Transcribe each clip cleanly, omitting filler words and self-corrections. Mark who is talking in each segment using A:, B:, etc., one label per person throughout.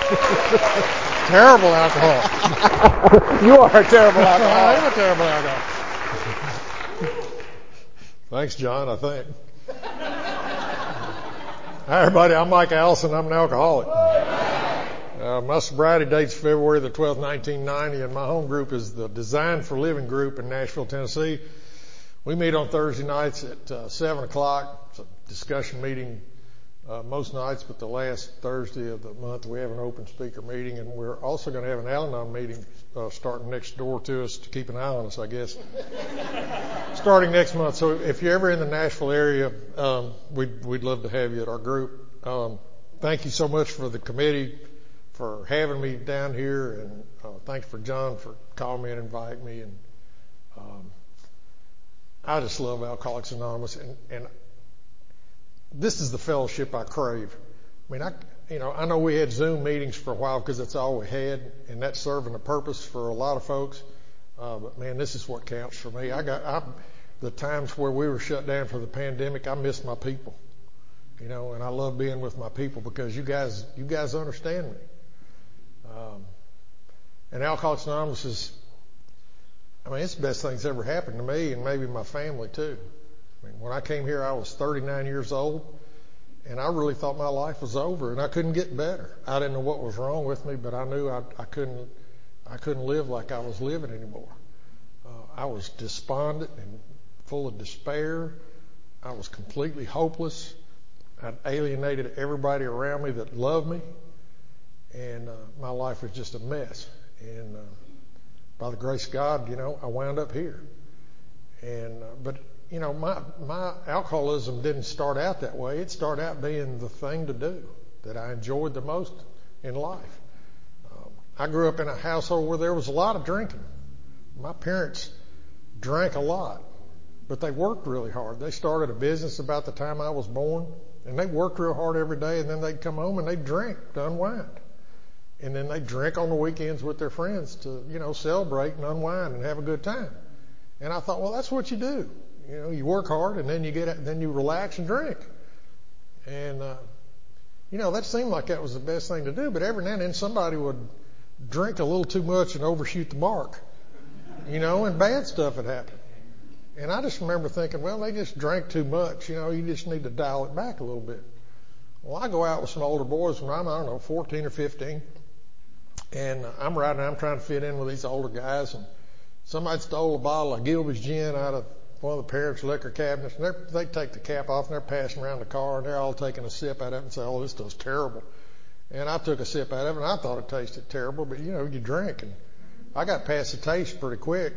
A: Terrible alcoholic.
B: You are a terrible alcoholic.
A: I am a terrible alcoholic.
C: Thanks, John, I think. Hi, everybody. I'm Mike Allison. I'm an alcoholic. My sobriety date's February the 12th, 1990, and my home group is the Design for Living group in Nashville, Tennessee. We meet on Thursday nights at 7 o'clock. It's a discussion meeting most nights, but the last Thursday of the month we have an open speaker meeting, and we're also going to have an Al-Anon meeting starting next door to us to keep an eye on us, I guess, starting next month. So if you're ever in the Nashville area, we'd love to have you at our group. Thank you so much for the committee for having me down here, and thank you for John for calling me and inviting me. And I just love Alcoholics Anonymous, and this is the fellowship I crave. I mean, I know we had Zoom meetings for a while because that's all we had, and that's serving a purpose for a lot of folks. But man, this is what counts for me. The times where we were shut down for the pandemic, I miss my people, and I love being with my people because you guys understand me. And Alcoholics Anonymous it's the best thing that's ever happened to me and maybe my family too. When I came here, I was 39 years old, and I really thought my life was over, and I couldn't get better. I didn't know what was wrong with me, but I knew I couldn't live like I was living anymore. I was despondent and full of despair. I was completely hopeless. I'd alienated everybody around me that loved me, and my life was just a mess. And by the grace of God, I wound up here. And but my alcoholism didn't start out that way. It started out being the thing to do that I enjoyed the most in life. I grew up in a household where there was a lot of drinking. My parents drank a lot, but they worked really hard. They started a business about the time I was born, and they worked real hard every day, and then they'd come home and they'd drink to unwind. And then they'd drink on the weekends with their friends to, celebrate and unwind and have a good time. And I thought, well, that's what you do. You work hard, and then you relax and drink. And, that seemed like that was the best thing to do. But every now and then somebody would drink a little too much and overshoot the mark, and bad stuff would happen. And I just remember thinking, well, they just drank too much. You just need to dial it back a little bit. Well, I go out with some older boys when I'm, 14 or 15. And I'm trying to fit in with these older guys. And somebody stole a bottle of Gilby's gin out of one of the parents' liquor cabinets, and they take the cap off, and they're passing around the car, and they're all taking a sip out of it and say, oh, this stuff's terrible. And I took a sip out of it, and I thought it tasted terrible, but, you drink, and I got past the taste pretty quick.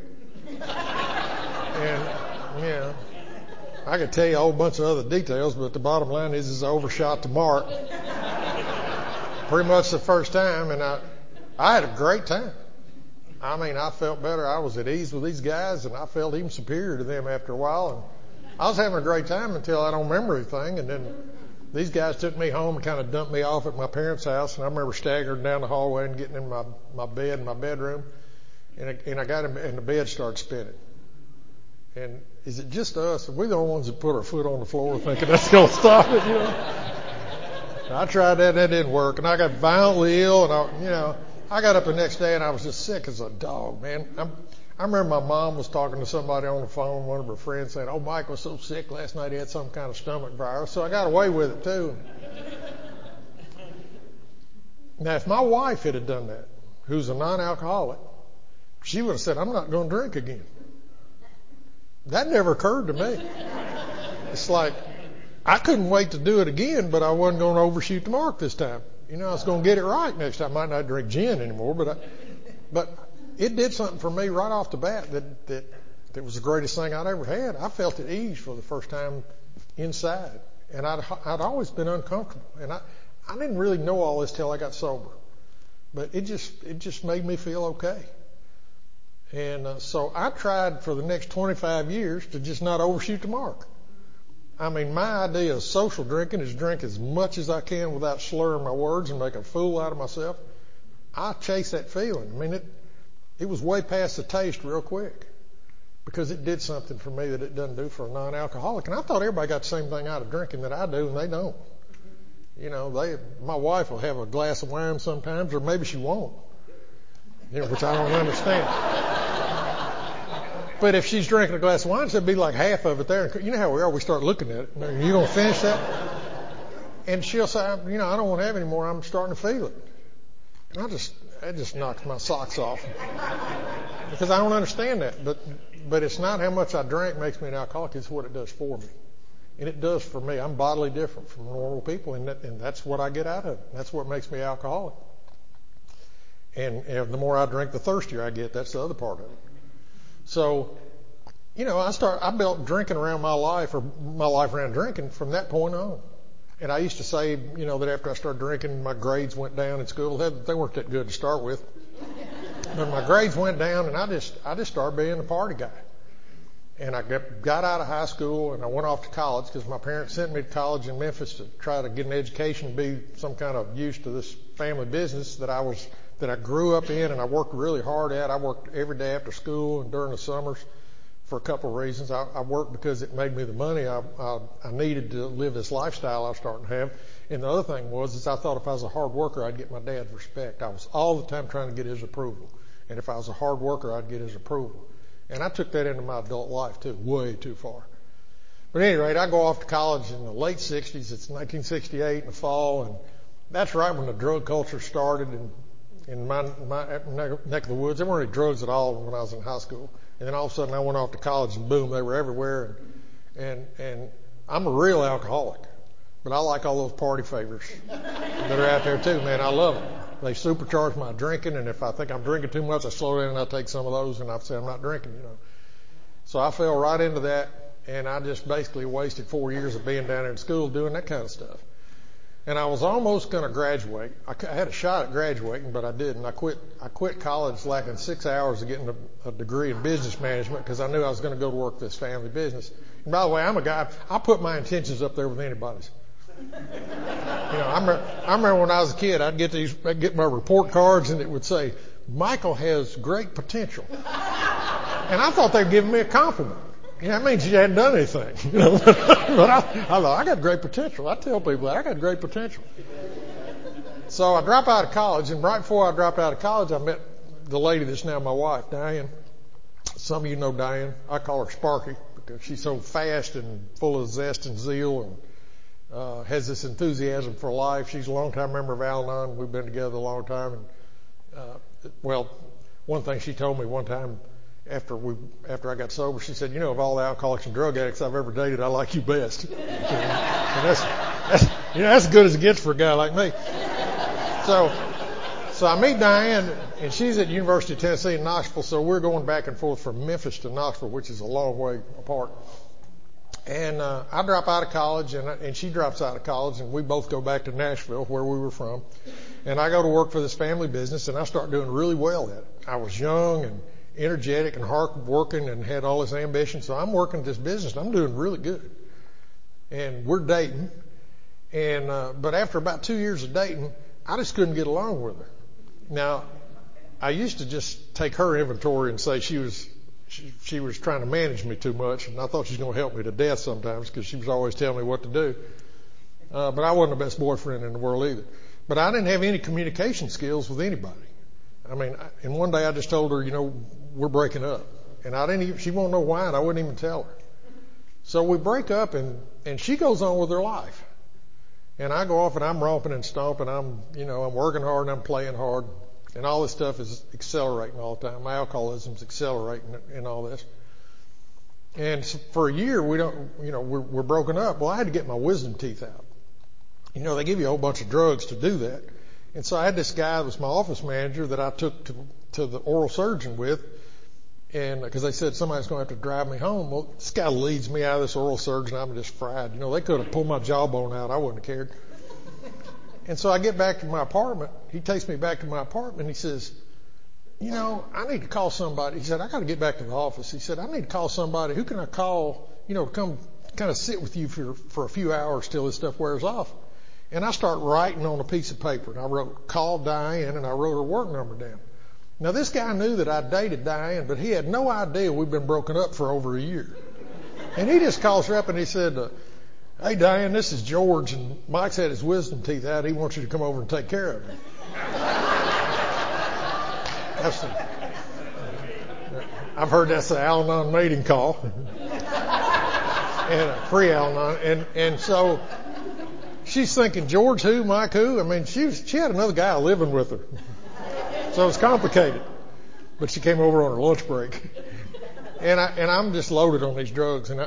C: And, I could tell you a whole bunch of other details, but the bottom line is I overshot the mark pretty much the first time, and I had a great time. I felt better. I was at ease with these guys, and I felt even superior to them after a while. And I was having a great time until I don't remember anything. And then these guys took me home and kind of dumped me off at my parents' house. And I remember staggering down the hallway and getting in my bed in my bedroom. And I got in, and the bed started spinning. And is it just us? Are we the only ones that put our foot on the floor thinking that's going to stop it? I tried that didn't work. And I got violently ill, and I got up the next day and I was just sick as a dog, man. I remember my mom was talking to somebody on the phone, one of her friends, saying, oh, Mike was so sick last night he had some kind of stomach virus. So I got away with it too. Now, if my wife had done that, who's a non-alcoholic, she would have said, I'm not going to drink again. That never occurred to me. It's like, I couldn't wait to do it again, but I wasn't going to overshoot the mark this time. I was going to get it right next time. I might not drink gin anymore, but it did something for me right off the bat that was the greatest thing I'd ever had. I felt at ease for the first time inside, and I'd always been uncomfortable, and I didn't really know all this till I got sober, but it just made me feel okay. And so I tried for the next 25 years to just not overshoot the mark. My idea of social drinking is drink as much as I can without slurring my words and make a fool out of myself. I chase that feeling. It was way past the taste real quick because it did something for me that it doesn't do for a non-alcoholic. And I thought everybody got the same thing out of drinking that I do, and they don't. My wife will have a glass of wine sometimes, or maybe she won't, which I don't understand. But if she's drinking a glass of wine, it'd be like half of it there. You know how we are. We start looking at it. You gonna finish that? And she'll say, I don't want to have any more. I'm starting to feel it. And it just knocks my socks off because I don't understand that. But it's not how much I drink makes me an alcoholic. It's what it does for me. And it does for me. I'm bodily different from normal people, and that's what I get out of it. That's what makes me alcoholic. And the more I drink, the thirstier I get. That's the other part of it. So, I built drinking around my life, or my life around drinking from that point on. And I used to say, that after I started drinking, my grades went down in school. They weren't that good to start with. But my grades went down, and I just started being a party guy. And I got out of high school, and I went off to college because my parents sent me to college in Memphis to try to get an education and be some kind of use to this family business that I grew up in, and I worked really hard at. I worked every day after school and during the summers for a couple of reasons. I worked because it made me the money I needed to live this lifestyle I was starting to have. And the other thing is I thought if I was a hard worker, I'd get my dad's respect. I was all the time trying to get his approval. And if I was a hard worker, I'd get his approval. And I took that into my adult life too, way too far. But at any rate, I go off to college in the late 60s. It's 1968 in the fall, and that's right when the drug culture started in my neck of the woods. There weren't any drugs at all when I was in high school. And then all of a sudden I went off to college, and boom, they were everywhere. And I'm a real alcoholic, but I like all those party favors that are out there too, man. I love them. They supercharge my drinking, and if I think I'm drinking too much, I slow down and I take some of those, and I say I'm not drinking, So I fell right into that, and I just basically wasted 4 years of being down in school doing that kind of stuff. And I was almost going to graduate. I had a shot at graduating, but I didn't. I quit college lacking 6 hours of getting a degree in business management because I knew I was going to go to work this family business. And by the way, I'm a guy, I put my intentions up there with anybody's. I remember when I was a kid, I'd get my report cards, and it would say, Michael has great potential. And I thought they were giving me a compliment. That means you hadn't done anything. But I thought, I got great potential. I tell people that I got great potential. So I dropped out of college, and right before I dropped out of college, I met the lady that's now my wife, Diane. Some of you know Diane. I call her Sparky because she's so fast and full of zest and zeal, and has this enthusiasm for life. She's a long-time member of Al-Anon. We've been together a long time. And one thing she told me one time after I got sober, she said, of all the alcoholics and drug addicts I've ever dated, I like you best. And that's as good as it gets for a guy like me. So I meet Diane, and she's at the University of Tennessee in Knoxville. So we're going back and forth from Memphis to Knoxville, which is a long way apart. And I drop out of college, and she drops out of college, and we both go back to Nashville, where we were from. And I go to work for this family business, and I start doing really well at it. I was young and energetic and hard working and had all this ambition. So I'm working at this business, and I'm doing really good. And we're dating. But after about 2 years of dating, I just couldn't get along with her. Now, I used to just take her inventory and say she was trying to manage me too much, and I thought she was going to help me to death sometimes because she was always telling me what to do. But I wasn't the best boyfriend in the world either. But I didn't have any communication skills with anybody. And one day I just told her, we're breaking up. And she won't know why, and I wouldn't even tell her. So we break up, and she goes on with her life. And I go off and I'm romping and stomping. I'm working hard and I'm playing hard. And all this stuff is accelerating all the time. My alcoholism's accelerating and all this. And for a year, we're broken up. Well, I had to get my wisdom teeth out. They give you a whole bunch of drugs to do that. And so I had this guy that was my office manager that I took to the oral surgeon with. And because they said somebody's going to have to drive me home. Well, this guy leads me out of this oral surgeon. I'm just fried. They could have pulled my jawbone out. I wouldn't have cared. And so I get back to my apartment. He takes me back to my apartment. He says, I need to call somebody. He said, I got to get back to the office. He said, I need to call somebody. Who can I call, to come kind of sit with you for a few hours till this stuff wears off? And I start writing on a piece of paper. And I wrote, call Diane, and I wrote her work number down. Now, this guy knew that I dated Diane, but he had no idea we'd been broken up for over a year. And he just calls her up and he said, Hey, Diane, this is George, and Mike's had his wisdom teeth out. He wants you to come over and take care of him. I've heard that's an Al-Anon mating call. And a pre-Al-Anon. And so she's thinking, George who, Mike who? I mean, she had another guy living with her. So it's complicated. But she came over on her lunch break. And I'm just loaded on these drugs. And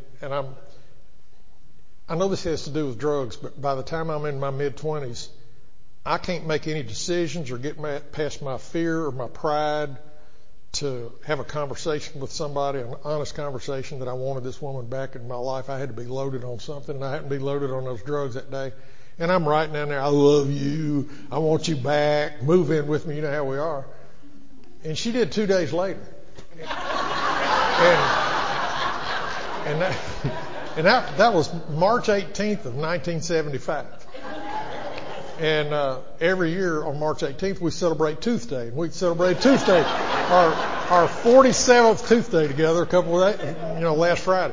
C: I know this has to do with drugs, but by the time I'm in my mid-20s, I can't make any decisions or get past my fear or my pride to have a conversation with somebody, an honest conversation that I wanted this woman back in my life. I had to be loaded on something, and I happened to be loaded on those drugs that day. And I'm writing down there, I love you, I want you back, move in with me, you know how we are. And she did 2 days later. And that was March 18th of 1975. And every year on March 18th, we celebrate Tooth Day. And we celebrated Tooth Day, our 47th Tooth Day together a couple of days, last Friday.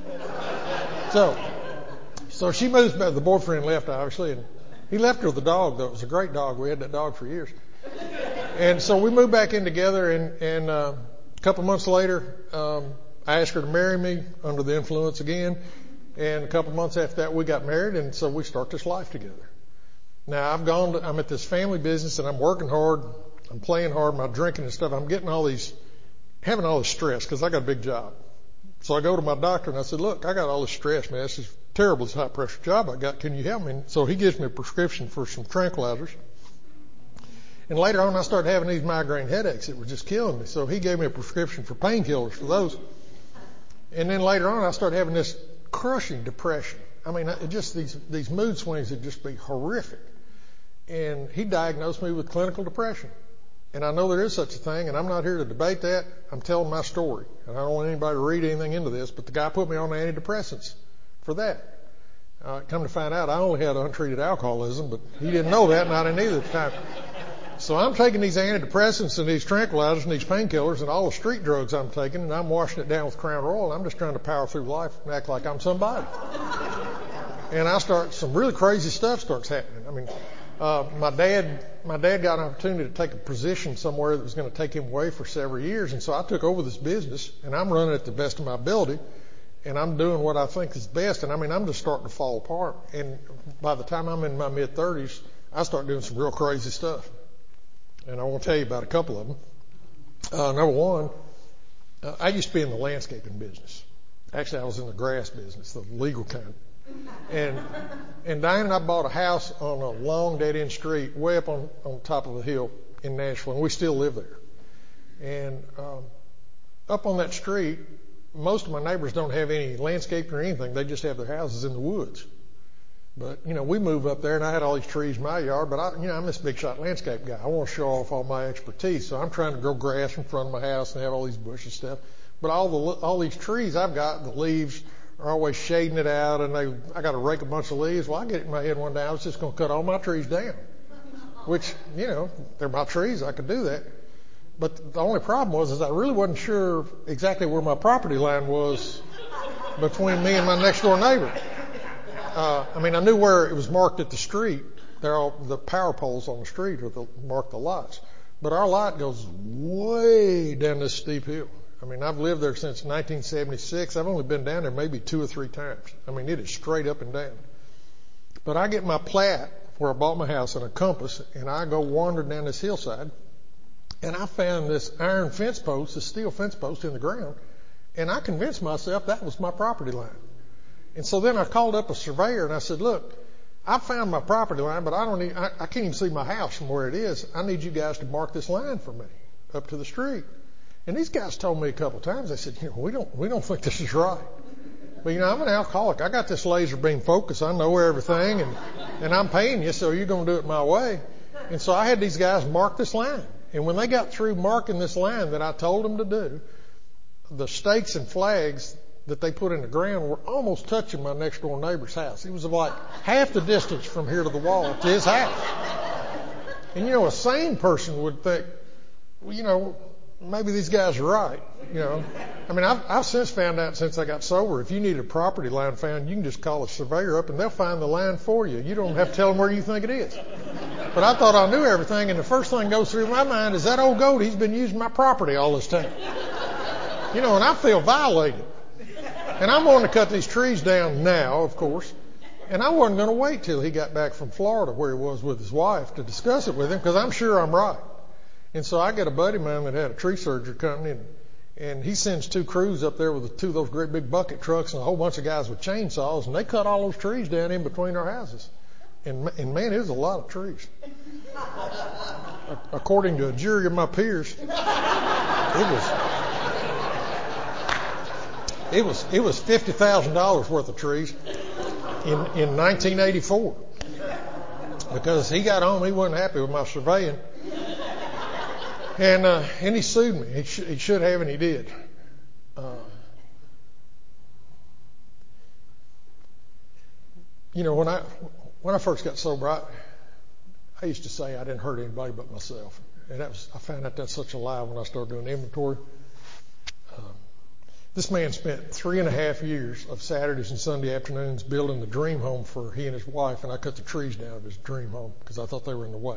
C: So she moves back. The boyfriend left, obviously, and he left her with the dog, though. It was a great dog. We had that dog for years. And so we moved back in together, and a couple of months later, I asked her to marry me under the influence again. And a couple of months after that, we got married, and so we start this life together. Now, I'm at this family business, and I'm working hard. I'm playing hard, my drinking and stuff. I'm getting having all this stress because I got a big job. So I go to my doctor, and I said, look, I got all this stress, man. This is terrible, this high-pressure job I got. Can you help me? And so he gives me a prescription for some tranquilizers. And later on, I started having these migraine headaches that were just killing me. So he gave me a prescription for painkillers for those. And then later on, I started having this crushing depression. I mean, just these mood swings would just be horrific. And he diagnosed me with clinical depression. And I know there is such a thing, and I'm not here to debate that. I'm telling my story. And I don't want anybody to read anything into this, but the guy put me on antidepressants for that. Come to find out, I only had untreated alcoholism, but he didn't know that, and I didn't either at the time. So I'm taking these antidepressants and these tranquilizers and these painkillers and all the street drugs I'm taking, and I'm washing it down with Crown Royal. I'm just trying to power through life and act like I'm somebody. And some really crazy stuff starts happening. I mean, my dad got an opportunity to take a position somewhere that was going to take him away for several years, and so I took over this business, and I'm running it to the best of my ability, and I'm doing what I think is best, and I mean, I'm just starting to fall apart. And by the time I'm in my mid-30s, I start doing some real crazy stuff. And I want to tell you about a couple of them. Number one, I used to be in the landscaping business. Actually, I was in the grass business, the legal kind. And Diane and I bought a house on a long dead-end street way up on top of a hill in Nashville, and we still live there. And up on that street, most of my neighbors don't have any landscaping or anything. They just have their houses in the woods. But, we move up there, and I had all these trees in my yard, but I'm this big shot landscape guy. I want to show off all my expertise, so I'm trying to grow grass in front of my house and have all these bushes and stuff. But all these trees I've got, the leaves are always shading it out, and I got to rake a bunch of leaves. Well, I get it in my head one day, I was just going to cut all my trees down, which, they're my trees. I could do that. But the only problem was I really wasn't sure exactly where my property line was between me and my next door neighbor. I knew where it was marked at the street. They're all the power poles on the street mark the lots. But our lot goes way down this steep hill. I've lived there since 1976. I've only been down there maybe 2 or 3 times. It is straight up and down. But I get my plat where I bought my house and a compass, and I go wandering down this hillside, and I found this iron fence post, this steel fence post in the ground, and I convinced myself that was my property line. And so then I called up a surveyor and I said, look, I found my property line, but I can't even see my house from where it is. I need you guys to mark this line for me up to the street. And these guys told me a couple of times, they said, we don't think this is right. But I'm an alcoholic. I got this laser beam focus. I know everything, and I'm paying you, so you're going to do it my way. And so I had these guys mark this line. And when they got through marking this line that I told them to do, the stakes and flags that they put in the ground were almost touching my next door neighbor's house. It was like half the distance from here to the wall to his house. And a sane person would think, well, maybe these guys are right, you know. I mean, I've since found out since I got sober, if you need a property line found, you can just call a surveyor up and they'll find the line for you. You don't have to tell them where you think it is. But I thought I knew everything, and the first thing goes through my mind is that old goat, he's been using my property all this time. You know, and I feel violated. And I'm wanting to cut these trees down now, of course. And I wasn't going to wait till he got back from Florida where he was with his wife to discuss it with him, because I'm sure I'm right. And so I got a buddy of mine that had a tree surgery company, and he sends 2 crews up there with 2 of those great big bucket trucks and a whole bunch of guys with chainsaws, and they cut all those trees down in between our houses. And man, it was a lot of trees. According to a jury of my peers, it was $50,000 worth of trees in 1984. Because he got home, he wasn't happy with my surveying. And he sued me. He should have, and he did. You know, when I first got sober, I used to say I didn't hurt anybody but myself. And I found out that's such a lie when I started doing inventory. This man spent 3.5 years of Saturdays and Sunday afternoons building the dream home for he and his wife, and I cut the trees down of his dream home because I thought they were in the way.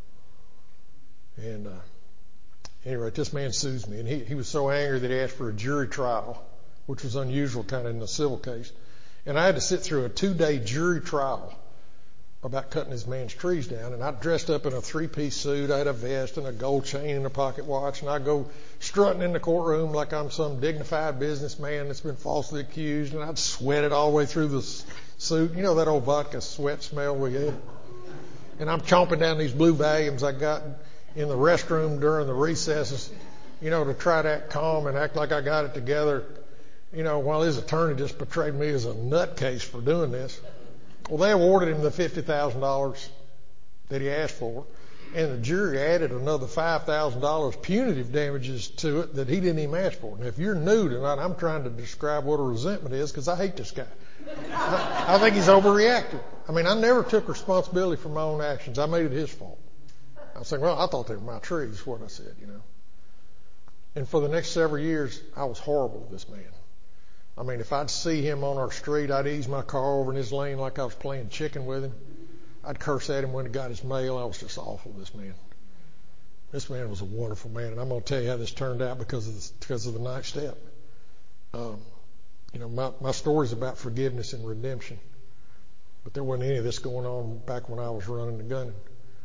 C: And anyway, this man sues me, and he was so angry that he asked for a jury trial, which was unusual kind of in a civil case. And I had to sit through a 2-day jury trial about cutting this man's trees down. And I dressed up in a 3-piece suit. I had a vest and a gold chain and a pocket watch. And I go strutting in the courtroom like I'm some dignified businessman that's been falsely accused. And I'd sweat it all the way through the suit. You know that old vodka sweat smell we get? And I'm chomping down these blue Valiums I got in the restroom during the recesses, you know, to try to act calm and act like I got it together. You know, while his attorney just portrayed me as a nutcase for doing this. Well, they awarded him the $50,000 that he asked for, and the jury added another $5,000 punitive damages to it that he didn't even ask for. And if you're new tonight, I'm trying to describe what a resentment is because I hate this guy. I think he's overreacted. I mean, I never took responsibility for my own actions. I made it his fault. I was saying, well, I thought they were my trees, what I said, you know. And for the next several years, I was horrible to this man. I mean, if I'd see him on our street, I'd ease my car over in his lane like I was playing chicken with him. I'd curse at him when he got his mail. I was just awful to this man. This man was a wonderful man, and I'm going to tell you how this turned out because of the ninth step. You know, my story's about forgiveness and redemption, but there wasn't any of this going on back when I was running and gunning.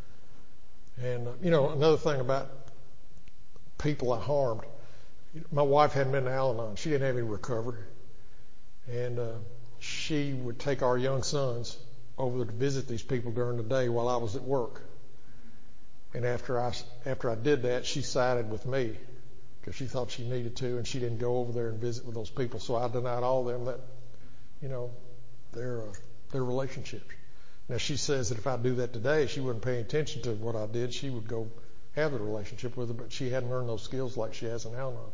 C: And, you know, another thing about people I harmed, my wife hadn't been to Al-Anon. She didn't have any recovery. And she would take our young sons over to visit these people during the day while I was at work. And after I did that, she sided with me because she thought she needed to, and she didn't go over there and visit with those people. So I denied all of them that, you know, their relationships. Now she says that if I do that today, she wouldn't pay attention to what I did. She would go have the relationship with her, but she hadn't learned those skills like she has in Al-Anon.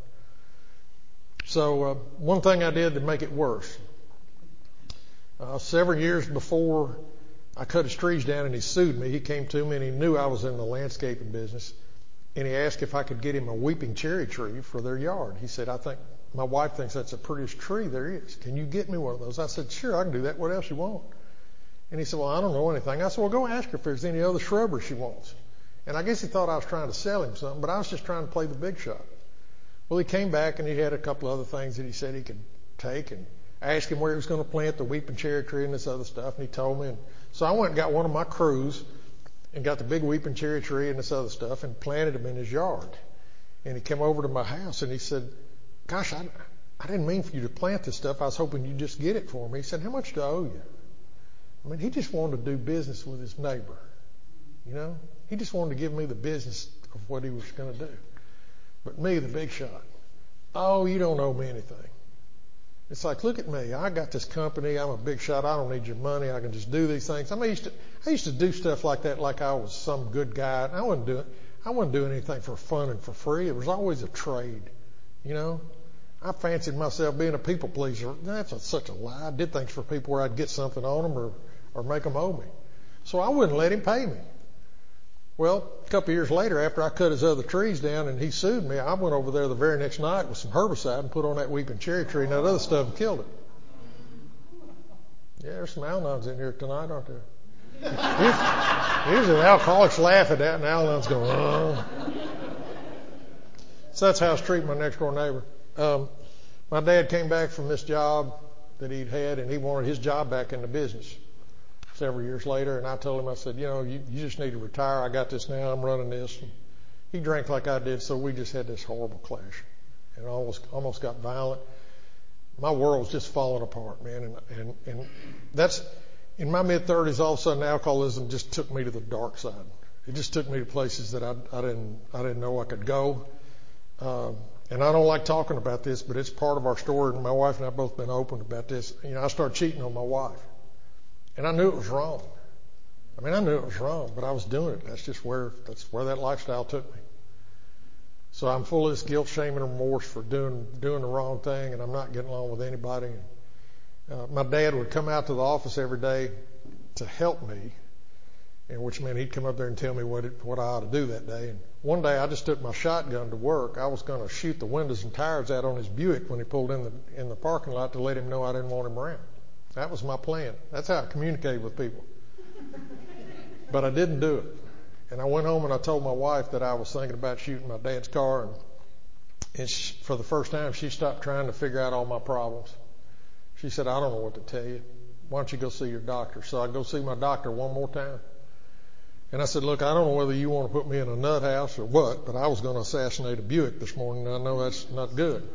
C: So one thing I did to make it worse, several years before I cut his trees down and he sued me, he came to me and he knew I was in the landscaping business, and he asked if I could get him a weeping cherry tree for their yard. He said, I think my wife thinks that's the prettiest tree there is. Can you get me one of those? I said, sure, I can do that. What else you want? And he said, well, I don't know anything. I said, well, go ask her if there's any other shrubbery she wants. And I guess he thought I was trying to sell him something, but I was just trying to play the big shot. Well, he came back and he had a couple other things that he said he could take, and I asked him where he was going to plant the weeping cherry tree and this other stuff, and he told me. And so I went and got one of my crews and got the big weeping cherry tree and this other stuff and planted them in his yard. And he came over to my house and he said, gosh, I didn't mean for you to plant this stuff. I was hoping you'd just get it for me. He said, how much do I owe you? I mean, he just wanted to do business with his neighbor, you know. He just wanted to give me the business of what he was going to do. But me, the big shot, oh, you don't owe me anything. It's like, look at me. I got this company. I'm a big shot. I don't need your money. I can just do these things. I mean, I used to do stuff like that like I was some good guy. I wasn't doing anything for fun and for free. It was always a trade, you know. I fancied myself being a people pleaser. That's such a lie. I did things for people where I'd get something on them or make them owe me. So I wouldn't let him pay me. Well, a couple of years later, after I cut his other trees down and he sued me, I went over there the very next night with some herbicide and put on that weeping cherry tree and that other stuff and killed it. Yeah, there's some Al-Anons in here tonight, aren't there? Usually the alcoholics laugh at that and Al-Anons go, oh. So that's how I was treating my next door neighbor. My dad came back from this job that he'd had and he wanted his job back in the business several years later. And I told him, I said, you just need to retire. I got this now. I'm running this. And he drank like I did. So we just had this horrible clash and almost got violent. My world was just falling apart, man. And that's in my mid-30s. All of a sudden, alcoholism just took me to the dark side. It just took me to places that I didn't know I could go. And I don't like talking about this, but it's part of our story. And my wife and I both been open about this. I started cheating on my wife, and I knew it was wrong. I knew it was wrong, but I was doing it. That's where that lifestyle took me. So I'm full of this guilt, shame, and remorse for doing the wrong thing, and I'm not getting along with anybody. My dad would come out to the office every day to help me, and which meant he'd come up there and tell me what I ought to do that day. And one day I just took my shotgun to work. I was going to shoot the windows and tires out on his Buick when he pulled in the parking lot to let him know I didn't want him around. That was my plan. That's how I communicated with people. But I didn't do it. And I went home and I told my wife that I was thinking about shooting my dad's car. And for the first time, she stopped trying to figure out all my problems. She said, I don't know what to tell you. Why don't you go see your doctor? So I go see my doctor one more time. And I said, look, I don't know whether you want to put me in a nut house or what, but I was going to assassinate a Buick this morning, and I know that's not good.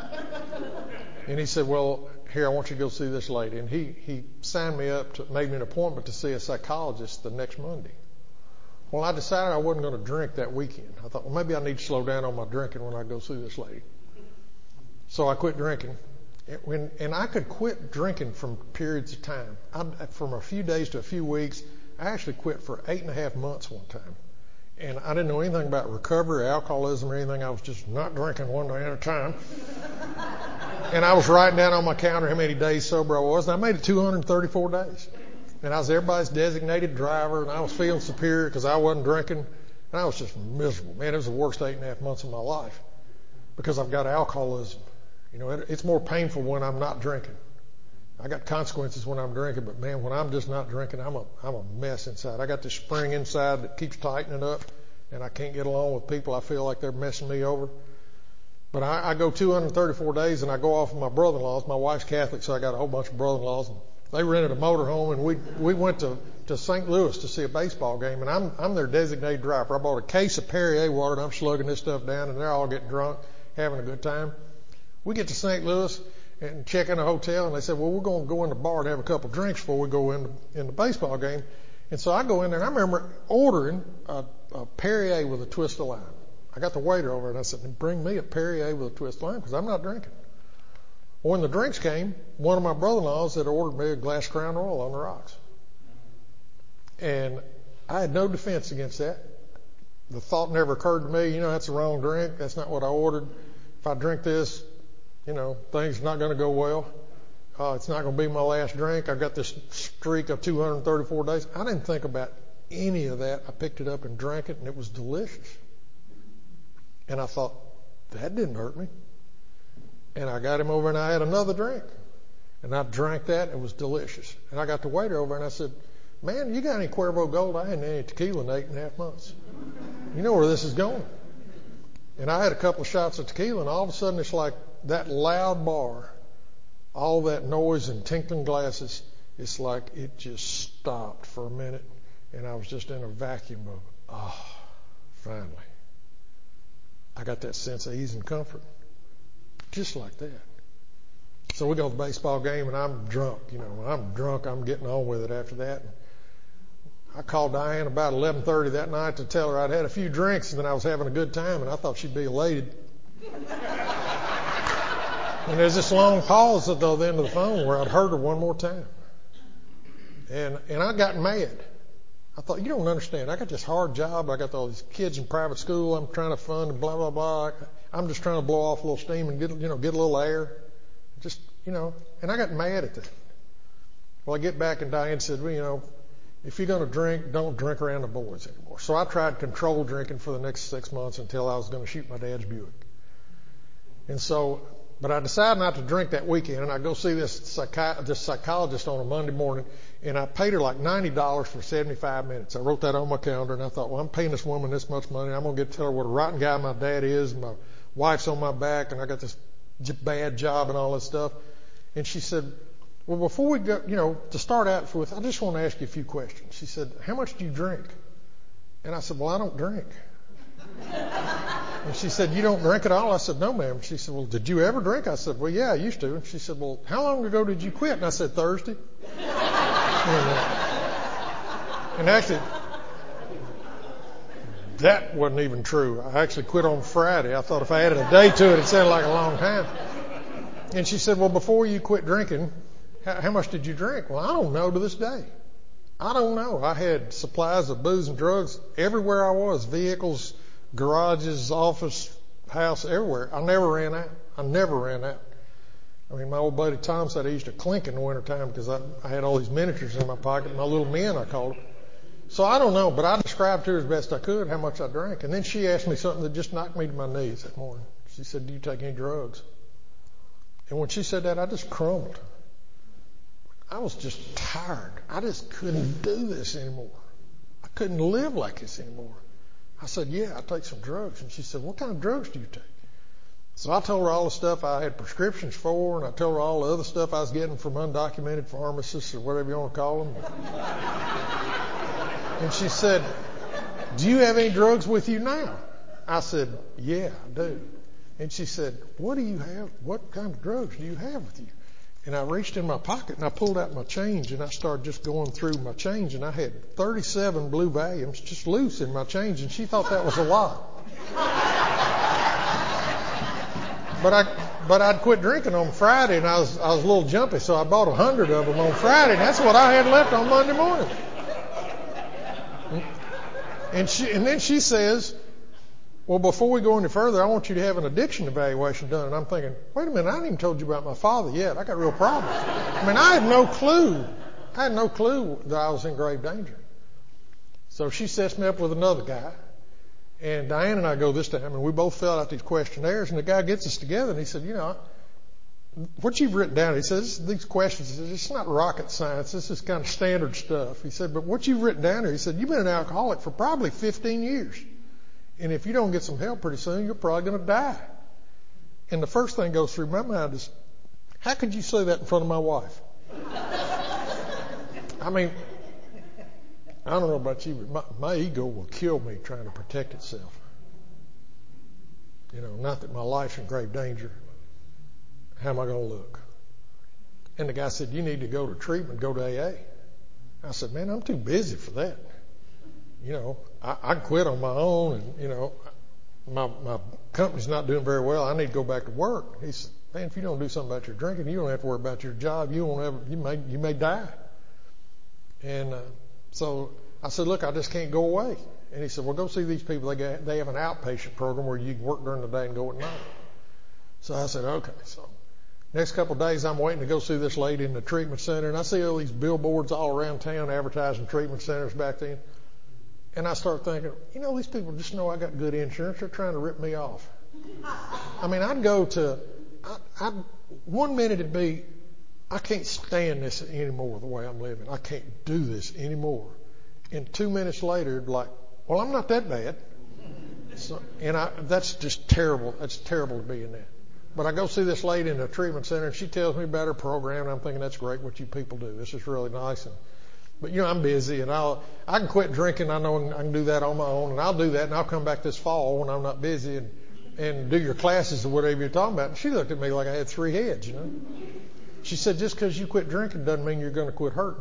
C: And he said, well, here, I want you to go see this lady. And he signed me up, made me an appointment to see a psychologist the next Monday. Well, I decided I wasn't going to drink that weekend. I thought, well, maybe I need to slow down on my drinking when I go see this lady. So I quit drinking. And I could quit drinking from periods of time. From a few days to a few weeks, I actually quit for 8.5 months one time. And I didn't know anything about recovery or alcoholism or anything. I was just not drinking one day at a time. And I was writing down on my counter how many days sober I was. And I made it 234 days. And I was everybody's designated driver, and I was feeling superior because I wasn't drinking. And I was just miserable. Man, it was the worst 8.5 months of my life because I've got alcoholism. It's more painful when I'm not drinking. I got consequences when I'm drinking, but man, when I'm just not drinking, I'm a mess inside. I got this spring inside that keeps tightening up, and I can't get along with people. I feel like they're messing me over. But I go 234 days, and I go off with my brother-in-laws. My wife's Catholic, so I got a whole bunch of brother-in-laws. And they rented a motorhome, and we went to St. Louis to see a baseball game, and I'm their designated driver. I bought a case of Perrier water, and I'm slugging this stuff down, and they're all getting drunk, having a good time. We get to St. Louis and check in a hotel, and they said, well, we're going to go in the bar and have a couple of drinks before we go in the baseball game. And so I go in there, and I remember ordering a Perrier with a twist of lime. I got the waiter over, and I said, bring me a Perrier with a twist of lime because I'm not drinking. Well, when the drinks came, one of my brother-in-laws had ordered me a glass Crown Royal on the rocks. And I had no defense against that. The thought never occurred to me, that's the wrong drink. That's not what I ordered. If I drink this, things are not going to go well. It's not going to be my last drink. I've got this streak of 234 days. I didn't think about any of that. I picked it up and drank it, and it was delicious. And I thought, that didn't hurt me. And I got him over, and I had another drink. And I drank that, and it was delicious. And I got the waiter over, and I said, man, you got any Cuervo Gold? I hadn't had any tequila in 8.5 months. You know where this is going. And I had a couple of shots of tequila, and all of a sudden it's like that loud bar, all that noise and tinkling glasses, it's like it just stopped for a minute, and I was just in a vacuum of, finally. I got that sense of ease and comfort. Just like that. So we go to the baseball game, and I'm drunk. I'm getting on with it after that. I called Diane about 11:30 that night to tell her I'd had a few drinks and that I was having a good time, and I thought she'd be elated. And there's this long pause at the end of the phone where I'd heard her one more time. And I got mad. I thought, you don't understand. I got this hard job. I got all these kids in private school. I'm trying to fund and blah, blah, blah. I'm just trying to blow off a little steam and get a little air. And I got mad at that. Well, I get back and Diane said, well, if you're going to drink, don't drink around the boys anymore. So I tried control drinking for the next 6 months until I was going to shoot my dad's Buick. And so, but I decided not to drink that weekend, and I go see this psychologist on a Monday morning, and I paid her like $90 for 75 minutes. I wrote that on my calendar, and I thought, well, I'm paying this woman this much money. I'm going to get to tell her what a rotten guy my dad is, and my wife's on my back, and I got this bad job and all this stuff. And she said, well, before we go, to start out with, I just want to ask you a few questions. She said, how much do you drink? And I said, well, I don't drink. And she said, you don't drink at all? I said, no, ma'am. She said, well, did you ever drink? I said, well, yeah, I used to. And she said, well, how long ago did you quit? And I said, Thursday. And actually, that wasn't even true. I actually quit on Friday. I thought if I added a day to it, it sounded like a long time. And she said, well, before you quit drinking, how much did you drink? Well, I don't know to this day. I don't know. I had supplies of booze and drugs everywhere I was, vehicles, garages, office, house, everywhere. I never ran out. I mean, my old buddy Tom said I used to clink in the wintertime because I had all these miniatures in my pocket, my little men, I called them. So I don't know, but I described to her as best I could how much I drank. And then she asked me something that just knocked me to my knees that morning. She said, do you take any drugs? And when she said that, I just crumbled. I was just tired. I just couldn't do this anymore. I couldn't live like this anymore. I said, yeah, I take some drugs. And she said, what kind of drugs do you take? So I told her all the stuff I had prescriptions for, and I told her all the other stuff I was getting from undocumented pharmacists or whatever you want to call them. And she said, do you have any drugs with you now? I said, yeah, I do. And she said, what do you have? What kind of drugs do you have with you? And I reached in my pocket and I pulled out my change and I started just going through my change, and I had 37 blue Valiums just loose in my change, and she thought that was a lot. But I'd quit drinking on Friday, and I was a little jumpy, so I bought 100 of them on Friday, and that's what I had left on Monday morning. And then she says, well, before we go any further, I want you to have an addiction evaluation done. And I'm thinking, wait a minute, I haven't even told you about my father yet. I got real problems. I mean, I had no clue that I was in grave danger. So she sets me up with another guy. And Diane and I go this time, and we both fill out these questionnaires, and the guy gets us together, and he said, what you've written down, he says, these questions, it's not rocket science. This is kind of standard stuff. He said, but what you've written down here, he said, you've been an alcoholic for probably 15 years. And if you don't get some help pretty soon, you're probably going to die. And the first thing goes through my mind is, how could you say that in front of my wife? I mean, I don't know about you, but my ego will kill me trying to protect itself. Not that my life's in grave danger. How am I going to look? And the guy said, you need to go to treatment, go to AA. I said, man, I'm too busy for that. I quit on my own, and, my company's not doing very well. I need to go back to work. He said, man, if you don't do something about your drinking, you don't have to worry about your job. You may die. And so I said, look, I just can't go away. And he said, well, go see these people. They have an outpatient program where you can work during the day and go at night. So I said, okay. So next couple of days, I'm waiting to go see this lady in the treatment center, and I see all these billboards all around town advertising treatment centers back then. And I start thinking, these people just know I got good insurance. They're trying to rip me off. I mean, one minute it'd be, I can't stand this anymore the way I'm living. I can't do this anymore. And 2 minutes later, it'd be like, well, I'm not that bad. So, that's just terrible. That's terrible to be in that. But I go see this lady in the treatment center, and she tells me about her program, and I'm thinking, that's great what you people do. This is really nice. But I'm busy, and I can quit drinking. I know I can do that on my own, and I'll do that, and I'll come back this fall when I'm not busy and do your classes or whatever you're talking about. And she looked at me like I had 3 heads, She said, just because you quit drinking doesn't mean you're going to quit hurting.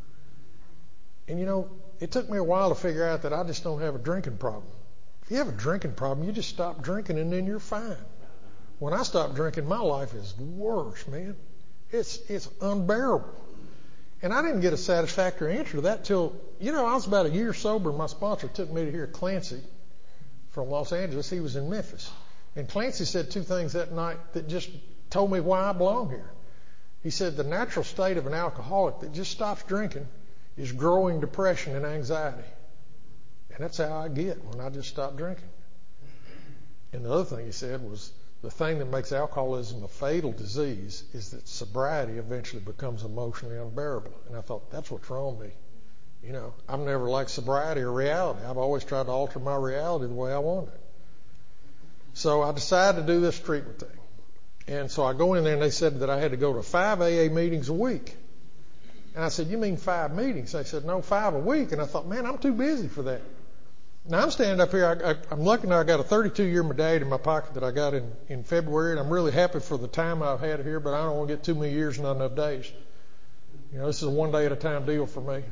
C: And it took me a while to figure out that I just don't have a drinking problem. If you have a drinking problem, you just stop drinking and then you're fine. When I stopped drinking, my life is worse, man. It's unbearable. And I didn't get a satisfactory answer to that till, I was about a year sober. My sponsor took me to hear Clancy from Los Angeles. He was in Memphis. And Clancy said 2 things that night that just told me why I belong here. He said the natural state of an alcoholic that just stops drinking is growing depression and anxiety. And that's how I get when I just stop drinking. And the other thing he said was, the thing that makes alcoholism a fatal disease is that sobriety eventually becomes emotionally unbearable. And I thought, that's what's wrong with me. You know, I've never liked sobriety or reality. I've always tried to alter my reality the way I want it. So I decided to do this treatment thing. And so I go in there and they said that I had to go to 5 AA meetings a week. And I said, you mean 5 meetings? They said, no, 5 a week. And I thought, man, I'm too busy for that. Now, I'm standing up here. I'm looking. I got a 32-year medallion in my pocket that I got in February, and I'm really happy for the time I've had here, but I don't want to get too many years and not enough days. You know, this is a one-day-at-a-time deal for me.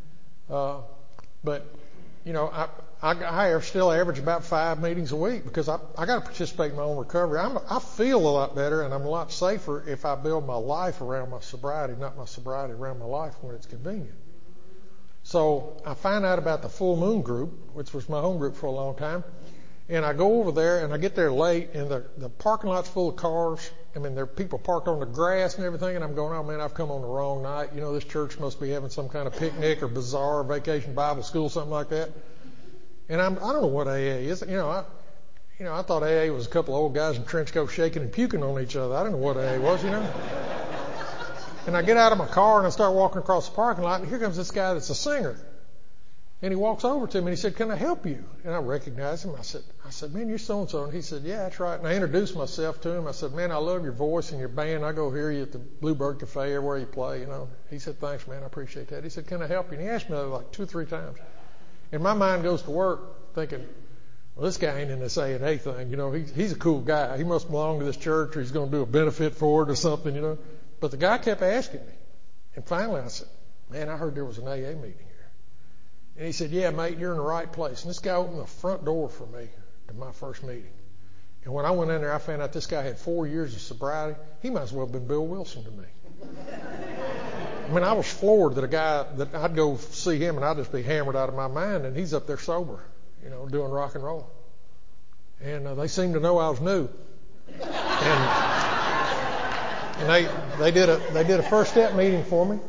C: But, you know, I still average about 5 meetings a week because I got to participate in my own recovery. I feel a lot better, and I'm a lot safer if I build my life around my sobriety, not my sobriety around my life when it's convenient. So I find out about the Full Moon group, which was my home group for a long time, and I go over there and I get there late, and the parking lot's full of cars. I mean, there are people parked on the grass and everything, and I'm going, oh man, I've come on the wrong night. You know, this church must be having some kind of picnic or bazaar or vacation Bible school, something like that. And I don't know what AA is. I thought AA was a couple of old guys in trench coats shaking and puking on each other. I don't know what AA was, you know. And I get out of my car and I start walking across the parking lot, and here comes this guy that's a singer. And he walks over to me and he said, can I help you? And I recognized him. I said, man, you're so-and-so. And he said, yeah, that's right. And I introduced myself to him. I said, man, I love your voice and your band. I go hear you at the Bluebird Cafe or where you play, you know. He said, thanks, man, I appreciate that. He said, can I help you? And he asked me that like 2 or 3 times. And my mind goes to work thinking, well, this guy ain't in this A&A thing. You know, he's a cool guy. He must belong to this church, or he's going to do a benefit for it or something, you know. But the guy kept asking me. And finally I said, man, I heard there was an AA meeting here. And he said, yeah, mate, you're in the right place. And this guy opened the front door for me to my first meeting. And when I went in there, I found out this guy had 4 years of sobriety. He might as well have been Bill Wilson to me. I mean, I was floored that a guy that I'd go see him and I'd just be hammered out of my mind, and he's up there sober, you know, doing rock and roll. And they seemed to know I was new. And they did a first step meeting for me.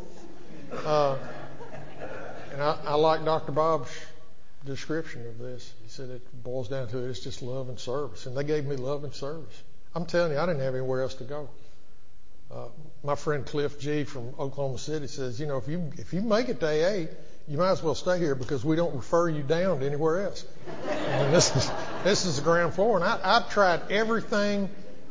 C: And I like Dr. Bob's description of this. He said it boils down to it's just love and service. And they gave me love and service. I'm telling you, I didn't have anywhere else to go. My friend Cliff G from Oklahoma City says, you know, if you make it to AA, you might as well stay here because we don't refer you down to anywhere else. And this is the ground floor. And I tried everything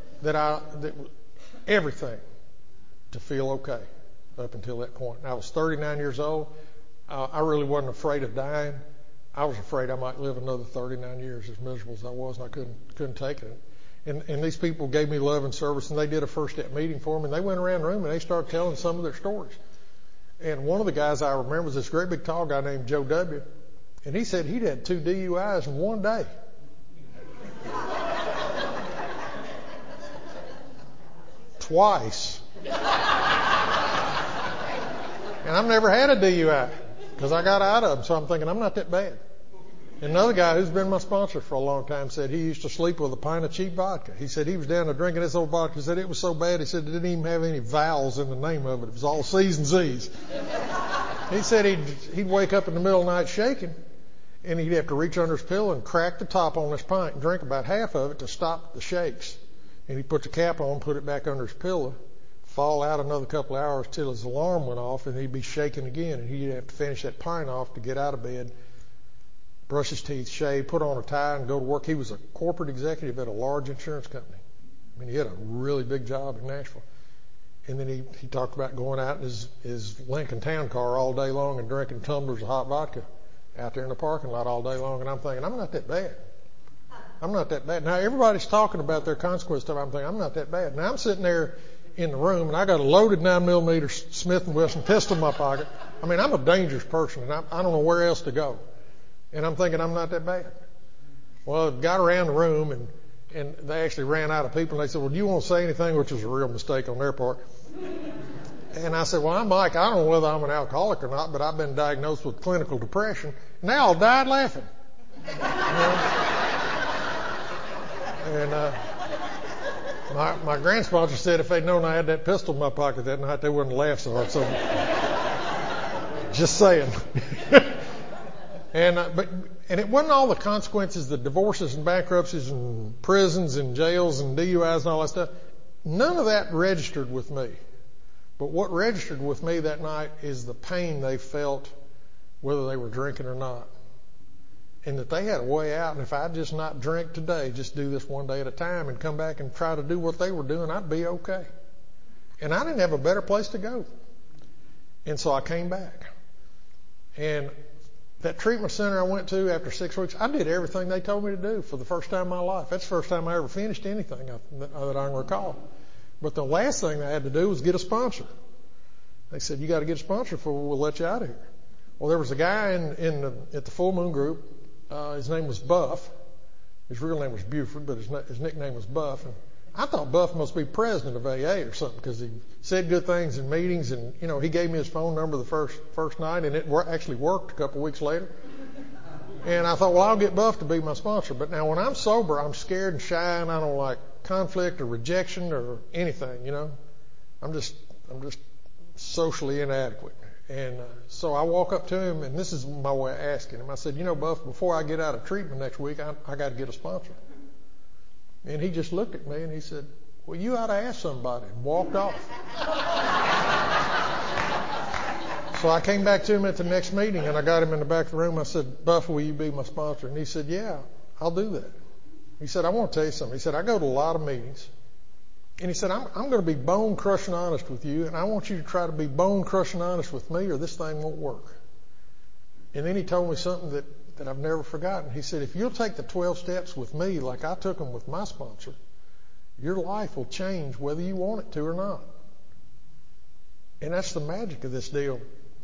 C: everything to feel okay up until that point. And I was 39 years old. I really wasn't afraid of dying. I was afraid I might live another 39 years as miserable as I was, and I couldn't take it. And these people gave me love and service, and they did a first step meeting for me, and they went around the room and they started telling some of their stories. And one of the guys I remember was this great big tall guy named Joe W. And he said he'd had 2 DUIs in one day. Twice. And I've never had a DUI because I got out of them. So I'm thinking, I'm not that bad. And another guy who's been my sponsor for a long time said he used to sleep with a pint of cheap vodka. He said he was down to drinking this old vodka. He said it was so bad, he said it didn't even have any vowels in the name of it. It was all C's and Z's. He said he'd wake up in the middle of the night shaking, and he'd have to reach under his pillow and crack the top on this pint and drink about half of it to stop the shakes. And he'd put the cap on, put it back under his pillow, fall out another couple of hours till his alarm went off, and he'd be shaking again. And he'd have to finish that pint off to get out of bed, brush his teeth, shave, put on a tie, and go to work. He was a corporate executive at a large insurance company. I mean, he had a really big job in Nashville. And then he talked about going out in his Lincoln Town car all day long and drinking tumblers of hot vodka out there in the parking lot all day long. And I'm thinking, I'm not that bad. I'm not that bad. Now, everybody's talking about their consequence stuff. I'm thinking, I'm not that bad. Now, I'm sitting there in the room, and I got a loaded 9mm Smith & Wesson pistol in my pocket. I mean, I'm a dangerous person, and I don't know where else to go. And I'm thinking, I'm not that bad. Well, it got around the room, and they actually ran out of people, and they said, well, do you want to say anything? Which was a real mistake on their part. And I said, well, I'm Mike. I don't know whether I'm an alcoholic or not, but I've been diagnosed with clinical depression. And they all died laughing. You know? And my grandsponsor said if they'd known I had that pistol in my pocket that night, they wouldn't laugh so hard. So Just saying. And it wasn't all the consequences, the divorces and bankruptcies and prisons and jails and DUIs and all that stuff. None of that registered with me. But what registered with me that night is the pain they felt, whether they were drinking or not. And that they had a way out. And if I just not drink today, just do this one day at a time and come back and try to do what they were doing, I'd be okay. And I didn't have a better place to go. And so I came back. And that treatment center I went to after 6 weeks, I did everything they told me to do for the first time in my life. That's the first time I ever finished anything that I can recall. But the last thing I had to do was get a sponsor. They said, you got to get a sponsor before we'll let you out of here. Well, there was a guy at the Full Moon Group. His name was Buff. His real name was Buford, but his nickname was Buff. And I thought Buff must be president of AA or something because he said good things in meetings. And, he gave me his phone number the first night, and it actually worked a couple of weeks later. And I thought, well, I'll get Buff to be my sponsor. But now when I'm sober, I'm scared and shy, and I don't like conflict or rejection or anything, I'm just socially inadequate. And so I walk up to him, and this is my way of asking him. I said, Buff, before I get out of treatment next week, I got to get a sponsor. And he just looked at me and he said, well, you ought to ask somebody, and walked off. So I came back to him at the next meeting, and I got him in the back of the room. I said, Buff, will you be my sponsor? And he said, yeah, I'll do that. He said, I want to tell you something. He said, I go to a lot of meetings. And he said, I'm going to be bone-crushing honest with you, and I want you to try to be bone-crushing honest with me, or this thing won't work. And then he told me something that I've never forgotten. He said, if you'll take the 12 steps with me like I took them with my sponsor, your life will change whether you want it to or not. And that's the magic of this deal.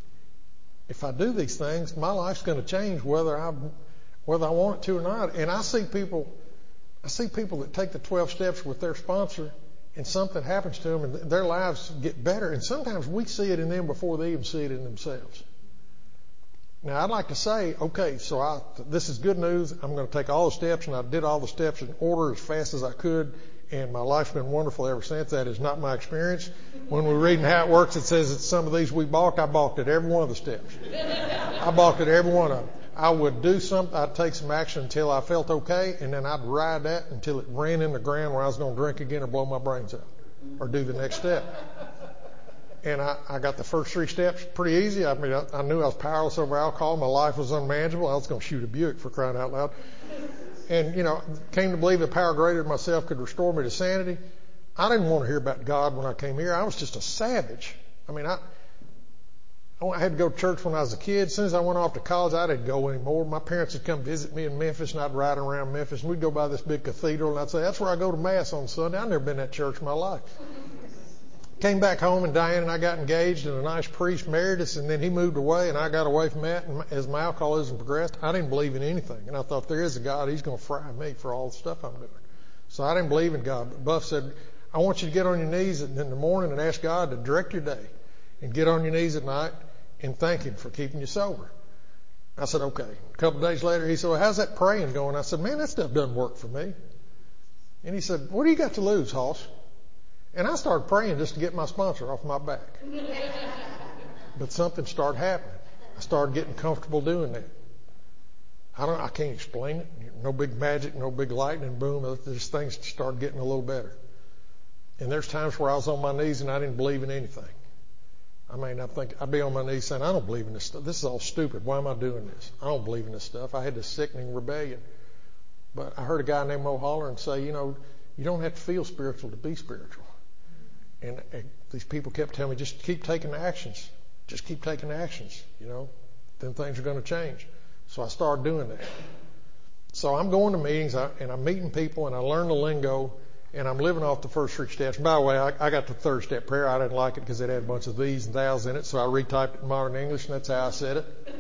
C: If I do these things, my life's going to change whether I want it to or not. And I see people that take the 12 steps with their sponsor, and something happens to them, and their lives get better. And sometimes we see it in them before they even see it in themselves. Now, I'd like to say, okay, so this is good news. I'm going to take all the steps, and I did all the steps in order as fast as I could, and my life's been wonderful ever since. That is not my experience. When we're reading how it works, it says that some of these we balked. I balked at every one of the steps. I balked at every one of them. I would do something. I'd take some action until I felt okay, and then I'd ride that until it ran in the ground where I was going to drink again or blow my brains out or do the next step. And I got the first 3 steps pretty easy. I mean, I knew I was powerless over alcohol. My life was unmanageable. I was going to shoot a Buick, for crying out loud. And, came to believe the power greater than myself could restore me to sanity. I didn't want to hear about God when I came here. I was just a savage. I mean, I had to go to church when I was a kid. As soon as I went off to college, I didn't go anymore. My parents would come visit me in Memphis, and I'd ride around Memphis, and we'd go by this big cathedral, and I'd say, that's where I go to Mass on Sunday. I've never been to that church in my life. Came back home, and Diane and I got engaged, and a nice priest married us, and then he moved away, and I got away from that. And as my alcoholism progressed, I didn't believe in anything. And I thought, if there is a God, he's going to fry me for all the stuff I'm doing. So I didn't believe in God. But Buff said, I want you to get on your knees in the morning and ask God to direct your day, and get on your knees at night and thank him for keeping you sober. I said, okay. A couple of days later, he said, well, how's that praying going? I said, man, that stuff doesn't work for me. And he said, what do you got to lose, Hoss? And I started praying just to get my sponsor off my back. But something started happening. I started getting comfortable doing that. I can't explain it. No big magic, no big lightning boom. Just things started getting a little better. And there's times where I was on my knees and I didn't believe in anything. I mean, I'd be on my knees saying, I don't believe in this stuff. This is all stupid. Why am I doing this? I don't believe in this stuff. I had this sickening rebellion. But I heard a guy named Mo Holleran say, you don't have to feel spiritual to be spiritual. And these people kept telling me, just keep taking actions. Just keep taking actions, then things are going to change. So I started doing that. So I'm going to meetings and I'm meeting people and I learn the lingo and I'm living off the first 3 steps. And by the way, I got the 3rd step prayer. I didn't like it because it had a bunch of these and thous in it. So I retyped it in modern English and that's how I said it.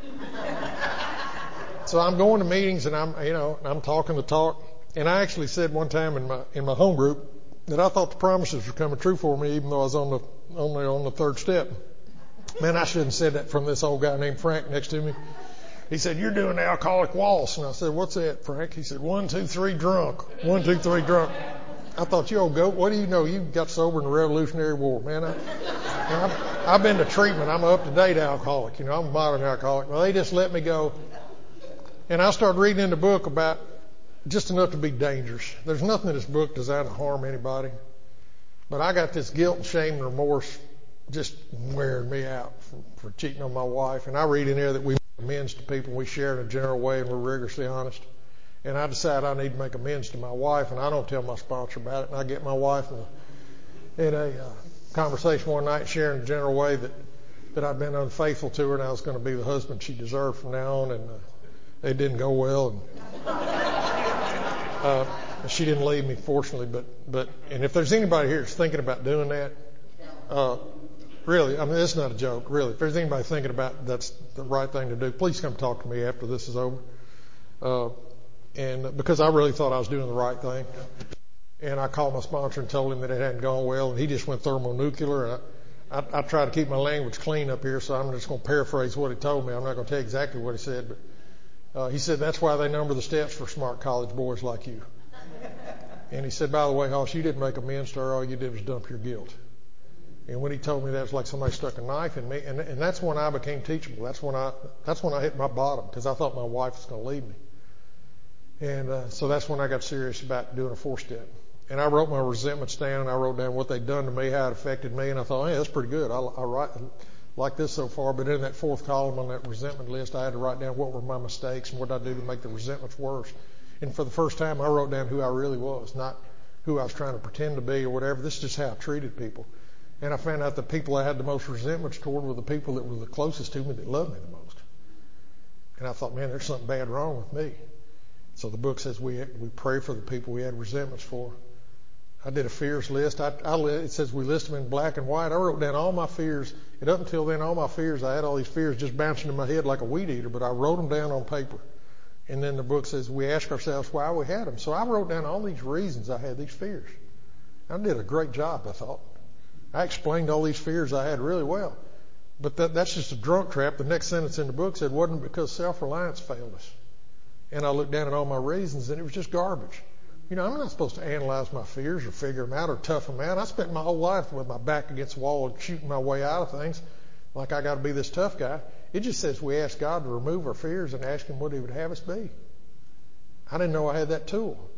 C: So I'm going to meetings and I'm talking the talk. And I actually said one time in my home group that I thought the promises were coming true for me, even though I was only on the 3rd step. Man, I shouldn't have said that from this old guy named Frank next to me. He said, you're doing the alcoholic waltz. And I said, what's that, Frank? He said, 1, 2, 3, drunk. 1, 2, 3, drunk. I thought, you old goat, what do you know? You got sober in the Revolutionary War, man. I've been to treatment. I'm an up-to-date alcoholic. I'm a modern alcoholic. Well, they just let me go. And I started reading in the book about just enough to be dangerous. There's nothing in this book designed to harm anybody. But I got this guilt and shame and remorse just wearing me out for cheating on my wife. And I read in there that we make amends to people. We share in a general way and we're rigorously honest. And I decide I need to make amends to my wife, and I don't tell my sponsor about it. And I get my wife in a conversation one night, sharing in a general way that I'd been unfaithful to her, and I was going to be the husband she deserved from now on. And it didn't go well. And she didn't leave me, fortunately. And if there's anybody here that's thinking about doing that, really, I mean, it's not a joke. Really, if there's anybody thinking about that's the right thing to do, please come talk to me after this is over. And because I really thought I was doing the right thing. And I called my sponsor and told him that it hadn't gone well, and he just went thermonuclear. And I try to keep my language clean up here, so I'm just going to paraphrase what he told me. I'm not going to tell you exactly what he said, but he said that's why they number the steps for smart college boys like you. And he said, by the way, Hoss, you didn't make amends to her. All you did was dump your guilt. And when he told me that, it was like somebody stuck a knife in me. And that's when I became teachable. That's when I hit my bottom, because I thought my wife was going to leave me. And so that's when I got serious about doing a 4-step. And I wrote my resentments down, and I wrote down what they'd done to me, how it affected me, and I thought, hey, that's pretty good. I write like this so far. But in that 4th column on that resentment list, I had to write down what were my mistakes and what did I do to make the resentments worse. And for the first time, I wrote down who I really was, not who I was trying to pretend to be or whatever. This is just how I treated people. And I found out the people I had the most resentments toward were the people that were the closest to me, that loved me the most. And I thought, man, there's something bad wrong with me. So the book says we pray for the people we had resentments for. I did a fears list. It says we list them in black and white. I wrote down all my fears. And up until then, all my fears, I had all these fears just bouncing in my head like a weed eater, but I wrote them down on paper. And then the book says we ask ourselves why we had them. So I wrote down all these reasons I had these fears. I did a great job, I thought. I explained all these fears I had really well. But that's just a drunk trap. The next sentence in the book said, wasn't because self-reliance failed us. And I looked down at all my reasons, and it was just garbage. I'm not supposed to analyze my fears or figure them out or tough them out. I spent my whole life with my back against the wall and shooting my way out of things like I got to be this tough guy. It just says we ask God to remove our fears and ask Him what He would have us be. I didn't know I had that tool.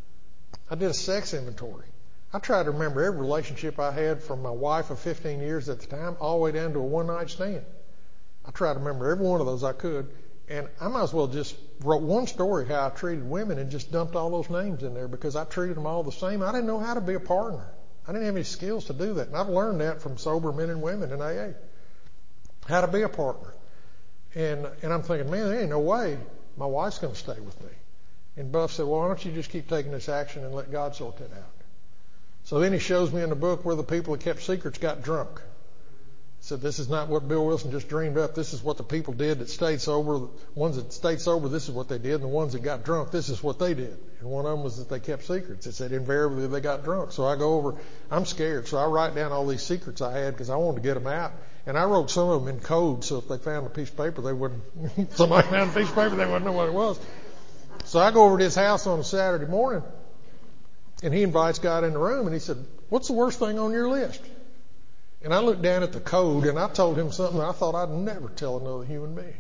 C: I did a sex inventory. I tried to remember every relationship I had from my wife of 15 years at the time all the way down to a one-night stand. I tried to remember every one of those I could. And I might as well just wrote one story how I treated women and just dumped all those names in there because I treated them all the same. I didn't know how to be a partner. I didn't have any skills to do that. And I've learned that from sober men and women in AA, how to be a partner. And I'm thinking, man, there ain't no way my wife's going to stay with me. And Buff said, well, why don't you just keep taking this action and let God sort that out? So then he shows me in the book where the people that kept secrets got drunk. Said, this is not what Bill Wilson just dreamed up. This is what the people did that stayed sober. The ones that stayed sober, this is what they did. And the ones that got drunk, this is what they did. And one of them was that they kept secrets. It said invariably they got drunk. So I go over, I'm scared. So I write down all these secrets I had because I wanted to get them out. And I wrote some of them in code. So if they found a piece of paper, they wouldn't, somebody found a piece of paper, they wouldn't know what it was. So I go over to his house on a Saturday morning and he invites God in the room and he said, what's the worst thing on your list? And I looked down at the code and I told him something I thought I'd never tell another human being.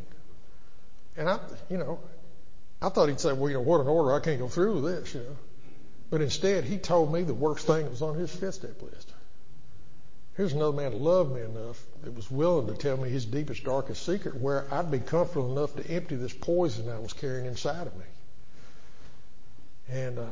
C: And I thought he'd say, well, what an order. I can't go through with this, But instead, he told me the worst thing that was on his 5-step list. Here's another man that loved me enough that was willing to tell me his deepest, darkest secret where I'd be comfortable enough to empty this poison I was carrying inside of me. And,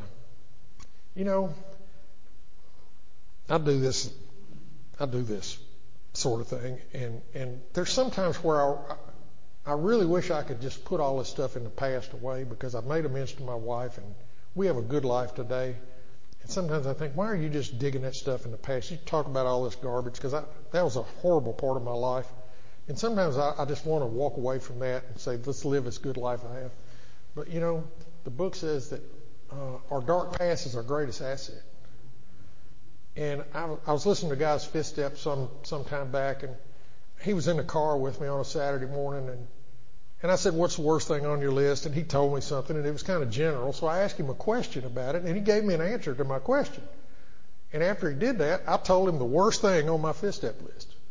C: I do this sort of thing. And there's sometimes where I really wish I could just put all this stuff in the past away because I've made amends to my wife and we have a good life today. And sometimes I think, why are you just digging that stuff in the past? You talk about all this garbage because that was a horrible part of my life. And sometimes I just want to walk away from that and say, let's live this good life I have. But, the book says that our dark past is our greatest asset. And I was listening to a guy's 5th step some time back, and he was in the car with me on a Saturday morning, and I said, what's the worst thing on your list? And he told me something, and it was kind of general, so I asked him a question about it, and he gave me an answer to my question. And after he did that, I told him the worst thing on my 5th step list.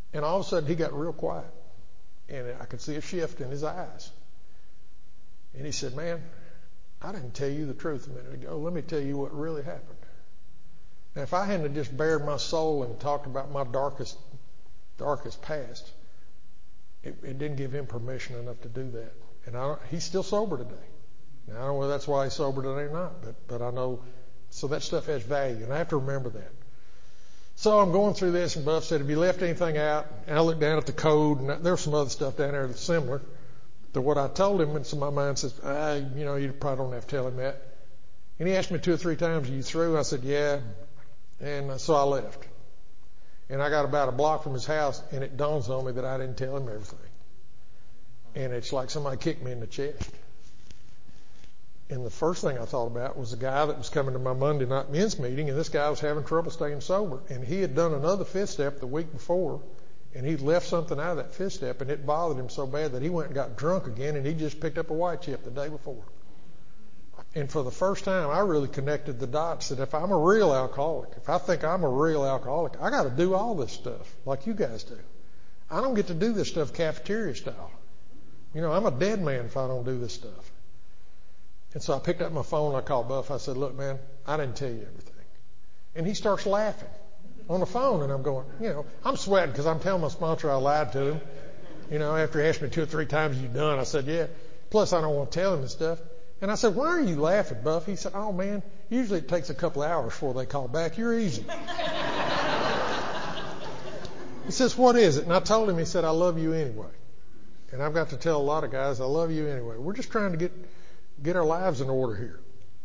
C: And all of a sudden he got real quiet. And I could see a shift in his eyes. And he said, man, I didn't tell you the truth a minute ago. Let me tell you what really happened. Now, if I hadn't just bared my soul and talked about my darkest past, it didn't give him permission enough to do that. And he's still sober today. Now, I don't know whether that's why he's sober today or not, but I know, so that stuff has value, and I have to remember that. So I'm going through this, and Buff said, have you left anything out? And I looked down at the code, and there's some other stuff down there that's similar to what I told him, and so my mind says, you probably don't have to tell him that. And he asked me 2 or 3 times, are you through? I said, yeah. And so I left. And I got about a block from his house, and it dawns on me that I didn't tell him everything. And it's like somebody kicked me in the chest. And the first thing I thought about was the guy that was coming to my Monday night men's meeting, and this guy was having trouble staying sober. And he had done another 5th step the week before, and he'd left something out of that 5th step, and it bothered him so bad that he went and got drunk again, and he just picked up a white chip the day before. And for the first time, I really connected the dots that if I'm a real alcoholic, if I think I'm a real alcoholic, I got to do all this stuff like you guys do. I don't get to do this stuff cafeteria style. I'm a dead man if I don't do this stuff. And so I picked up my phone and I called Buff. I said, look, man, I didn't tell you everything. And he starts laughing on the phone, and I'm going, I'm sweating because I'm telling my sponsor I lied to him. After he asked me 2 or 3 times, you done? I said, yeah. Plus, I don't want to tell him and stuff. And I said, why are you laughing, Buff? He said, oh, man, usually it takes a couple of hours before they call back. You're easy. He says, what is it? And I told him, he said, I love you anyway. And I've got to tell a lot of guys, I love you anyway. We're just trying to get our lives in order here.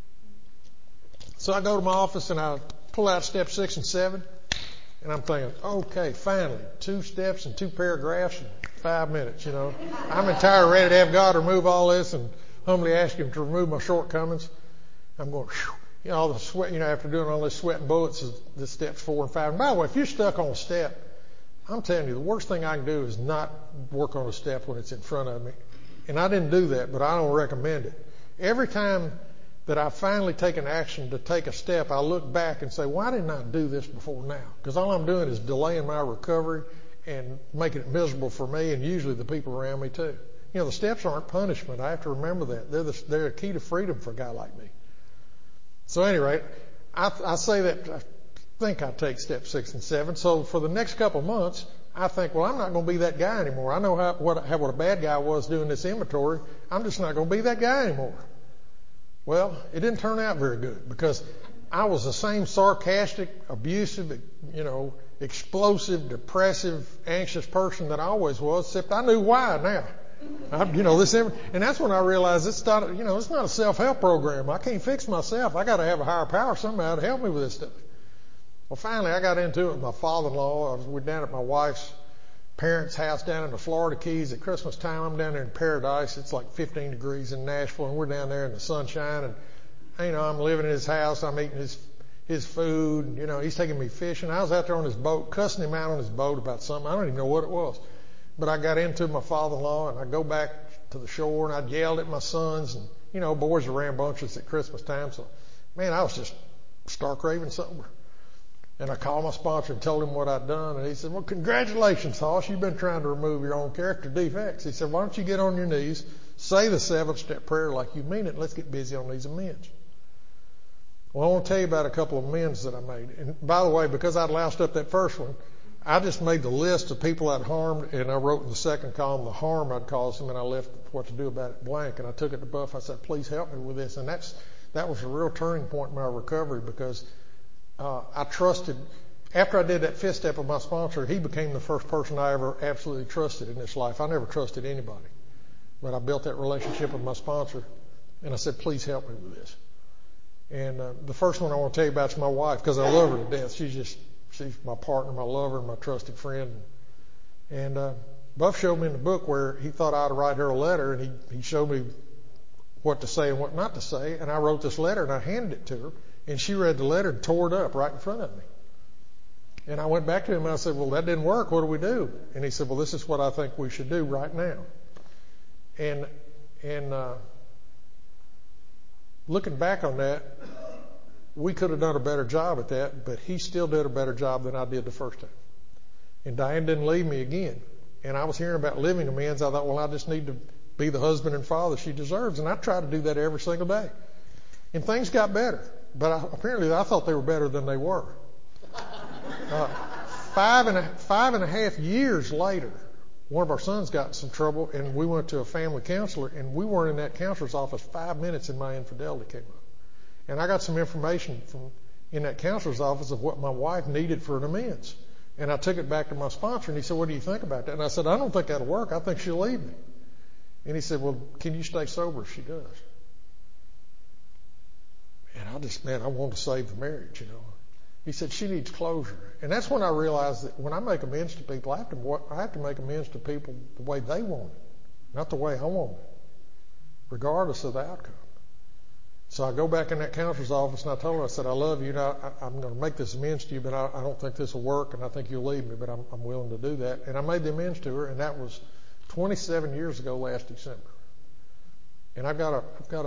C: So I go to my office and I pull out step 6 and 7. And I'm thinking, okay, finally, 2 steps and 2 paragraphs in 5 minutes, I'm entirely ready to have God remove all this and humbly ask him to remove my shortcomings. I'm going, whew, all the sweat, after doing all this sweating bullets is the steps 4 and 5. And by the way, if you're stuck on a step, I'm telling you, the worst thing I can do is not work on a step when it's in front of me. And I didn't do that, but I don't recommend it. Every time that I've finally taken action to take a step, I look back and say, why didn't I do this before now? Because all I'm doing is delaying my recovery and making it miserable for me and usually the people around me too. The steps aren't punishment. I have to remember that. They're a key to freedom for a guy like me. So anyway, I say that I think I take step 6 and 7. So for the next couple of months, I think, well, I'm not going to be that guy anymore. I know what a bad guy was doing this inventory. I'm just not going to be that guy anymore. Well, it didn't turn out very good because I was the same sarcastic, abusive, explosive, depressive, anxious person that I always was, except I knew why now. And that's when I realized it's not a self-help program. I can't fix myself. I got to have a higher power somehow to help me with this stuff. Well, finally, I got into it with my father-in-law. We're down at my wife's parents' house down in the Florida Keys at Christmas time. I'm down there in paradise. It's like 15 degrees in Nashville, and we're down there in the sunshine. And, I'm living in his house. I'm eating his food. And, he's taking me fishing. I was out there on his boat, cussing him out on his boat about something. I don't even know what it was. But I got into my father-in-law, and I go back to the shore, and I yelled at my sons. And, boys are rambunctious at Christmas time. So, man, I was just stark raving sober. And I called my sponsor and told him what I'd done. And he said, well, congratulations, Hoss. You've been trying to remove your own character defects. He said, why don't you get on your knees, say the 7-step prayer like you mean it, and let's get busy on these amends. Well, I want to tell you about a couple of amends that I made. And by the way, because I'd loused up that first one, I just made the list of people I'd harmed, and I wrote in the second column the harm I'd caused them, and I left what to do about it blank. And I took it to Buff. I said, please help me with this. And that was a real turning point in my recovery because I trusted, after I did that 5th step with my sponsor, he became the first person I ever absolutely trusted in this life. I never trusted anybody. But I built that relationship with my sponsor, and I said, please help me with this. And the first one I want to tell you about is my wife, because I love her to death. She's my partner, my lover, and my trusted friend. And Buff showed me in the book where he thought I ought to write her a letter, and he showed me what to say and what not to say. And I wrote this letter, and I handed it to her. And she read the letter and tore it up right in front of me. And I went back to him and I said, well, that didn't work. What do we do? And he said, well, this is what I think we should do right now. And looking back on that, we could have done a better job at that, but he still did a better job than I did the first time. And Diane didn't leave me again. And I was hearing about living amends. I thought, well, I just need to be the husband and father she deserves. And I tried to do that every single day. And things got better. But apparently I thought they were better than they were. 5.5 years later, one of our sons got in some trouble, and we went to a family counselor, and we weren't in that counselor's office 5 minutes, and my infidelity came up. And I got some information in that counselor's office of what my wife needed for an amends. And I took it back to my sponsor, and he said, what do you think about that? And I said, I don't think that'll work. I think she'll leave me. And he said, well, can you stay sober if she does? And I wanted to save the marriage, you know. He said, she needs closure. And that's when I realized that when I make amends to people, I have to make amends to people the way they want it, not the way I want it, regardless of the outcome. So I go back in that counselor's office, and I told her, I said, I love you, and I'm going to make this amends to you, but I don't think this will work, and I think you'll leave me, but I'm willing to do that. And I made the amends to her, and that was 27 years ago last December. And I've got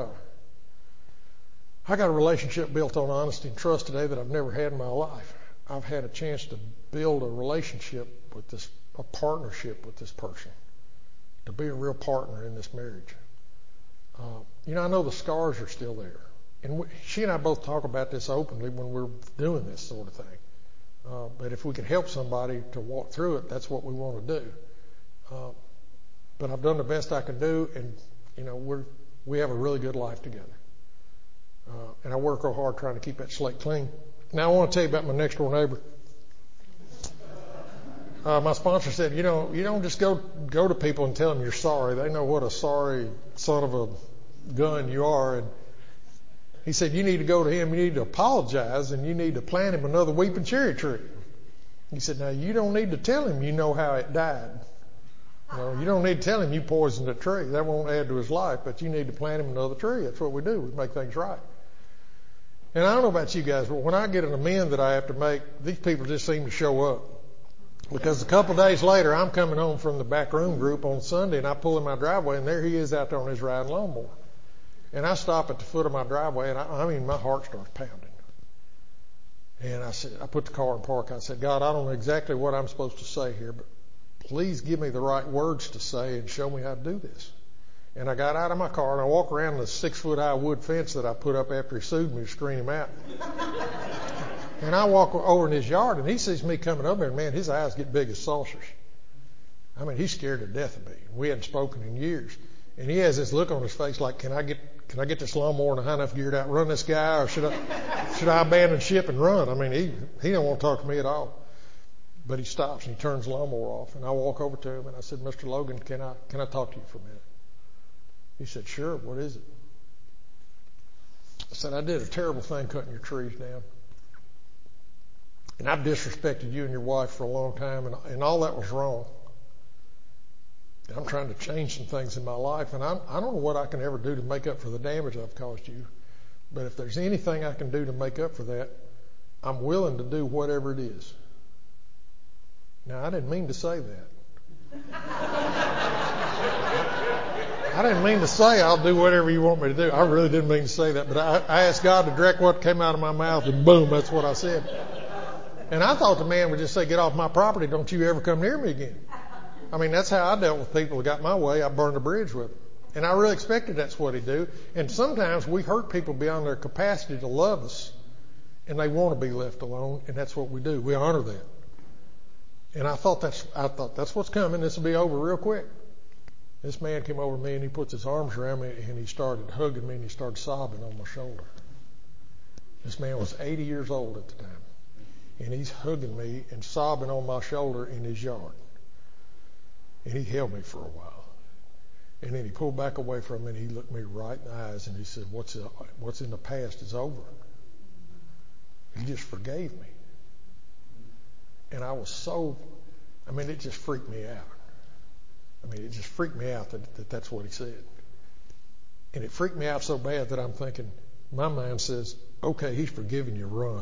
C: a relationship built on honesty and trust today that I've never had in my life. I've had a chance to build a relationship with a partnership with this person, to be a real partner in this marriage. I know the scars are still there. And she and I both talk about this openly when we're doing this sort of thing. But if we can help somebody to walk through it, that's what we want to do. But I've done the best I can do, and, we have a really good life together. And I work real hard trying to keep that slate clean. Now I want to tell you about my next door neighbor. My sponsor said, you don't just go to people and tell them you're sorry. They know what a sorry son of a gun you are. And he said, you need to go to him, you need to apologize, and you need to plant him another weeping cherry tree. He said, now you don't need to tell him you know how it died. You don't need to tell him you poisoned a tree. That won't add to his life, but you need to plant him another tree. That's what we do. We make things right. And I don't know about you guys, but when I get an amend that I have to make, these people just seem to show up. Because a couple of days later, I'm coming home from the back room group on Sunday, and I pull in my driveway, and there he is out there on his riding lawnmower. And I stop at the foot of my driveway, and my heart starts pounding. And I put the car in park. I said, God, I don't know exactly what I'm supposed to say here, but please give me the right words to say and show me how to do this. And I got out of my car, and I walked around the 6-foot-high wood fence that I put up after he sued me to screen him out. And I walk over in his yard, and he sees me coming over there, and man, his eyes get big as saucers. I mean, he's scared to death of me. We hadn't spoken in years. And he has this look on his face like, can I get this lawnmower in a high enough gear to outrun this guy, or should I abandon ship and run? I mean, he don't want to talk to me at all. But he stops, and he turns the lawnmower off. And I walk over to him, and I said, Mr. Logan, can I talk to you for a minute? He said, sure, what is it? I said, I did a terrible thing cutting your trees down. And I've disrespected you and your wife for a long time, and all that was wrong. And I'm trying to change some things in my life, and I don't know what I can ever do to make up for the damage I've caused you. But if there's anything I can do to make up for that, I'm willing to do whatever it is. Now, I didn't mean to say that. I didn't mean to say I'll do whatever you want me to do. I really didn't mean to say that, but I asked God to direct what came out of my mouth, and boom, that's what I said. And I thought the man would just say, get off my property, don't you ever come near me again. I mean, that's how I dealt with people who got my way. I burned a bridge with them. And I really expected that's what he'd do. And sometimes we hurt people beyond their capacity to love us, and they want to be left alone, and that's what we do. We honor that. And I thought that's what's coming. This will be over real quick. This man came over to me, and he puts his arms around me, and he started hugging me, and he started sobbing on my shoulder. This man was 80 years old at the time. And he's hugging me and sobbing on my shoulder in his yard. And he held me for a while. And then he pulled back away from me, and he looked me right in the eyes, and he said, what's in the past is over. He just forgave me. And I was it just freaked me out. It just freaked me out that that's what he said. And it freaked me out so bad that I'm thinking, my mind says, okay, he's forgiven you, run.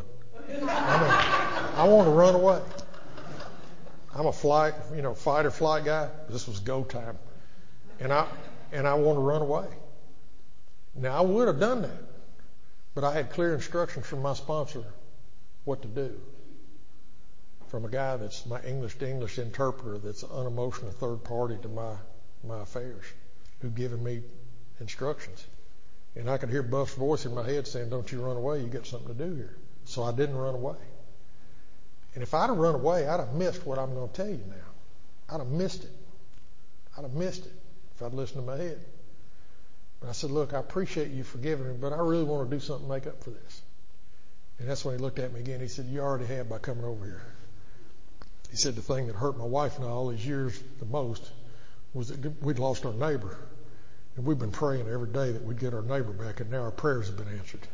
C: I want to run away. I'm a fight or flight guy. This was go time. And I want to run away. Now, I would have done that, but I had clear instructions from my sponsor what to do. from a guy that's my English to English interpreter, that's an unemotional third party to my affairs, who'd given me instructions. And I could hear Buff's voice in my head saying, "Don't you run away, you got something to do here." So I didn't run away. And if I'd have run away, I'd have missed what I'm going to tell you now. I'd have missed it. I'd have missed it if I'd listened to my head. But I said, "Look, I appreciate you forgiving me, but I really want to do something to make up for this." And that's when he looked at me again. He said, "You already have by coming over here." He said, "The thing that hurt my wife and I all these years the most was that we'd lost our neighbor. And we've been praying every day that we'd get our neighbor back, and now our prayers have been answered."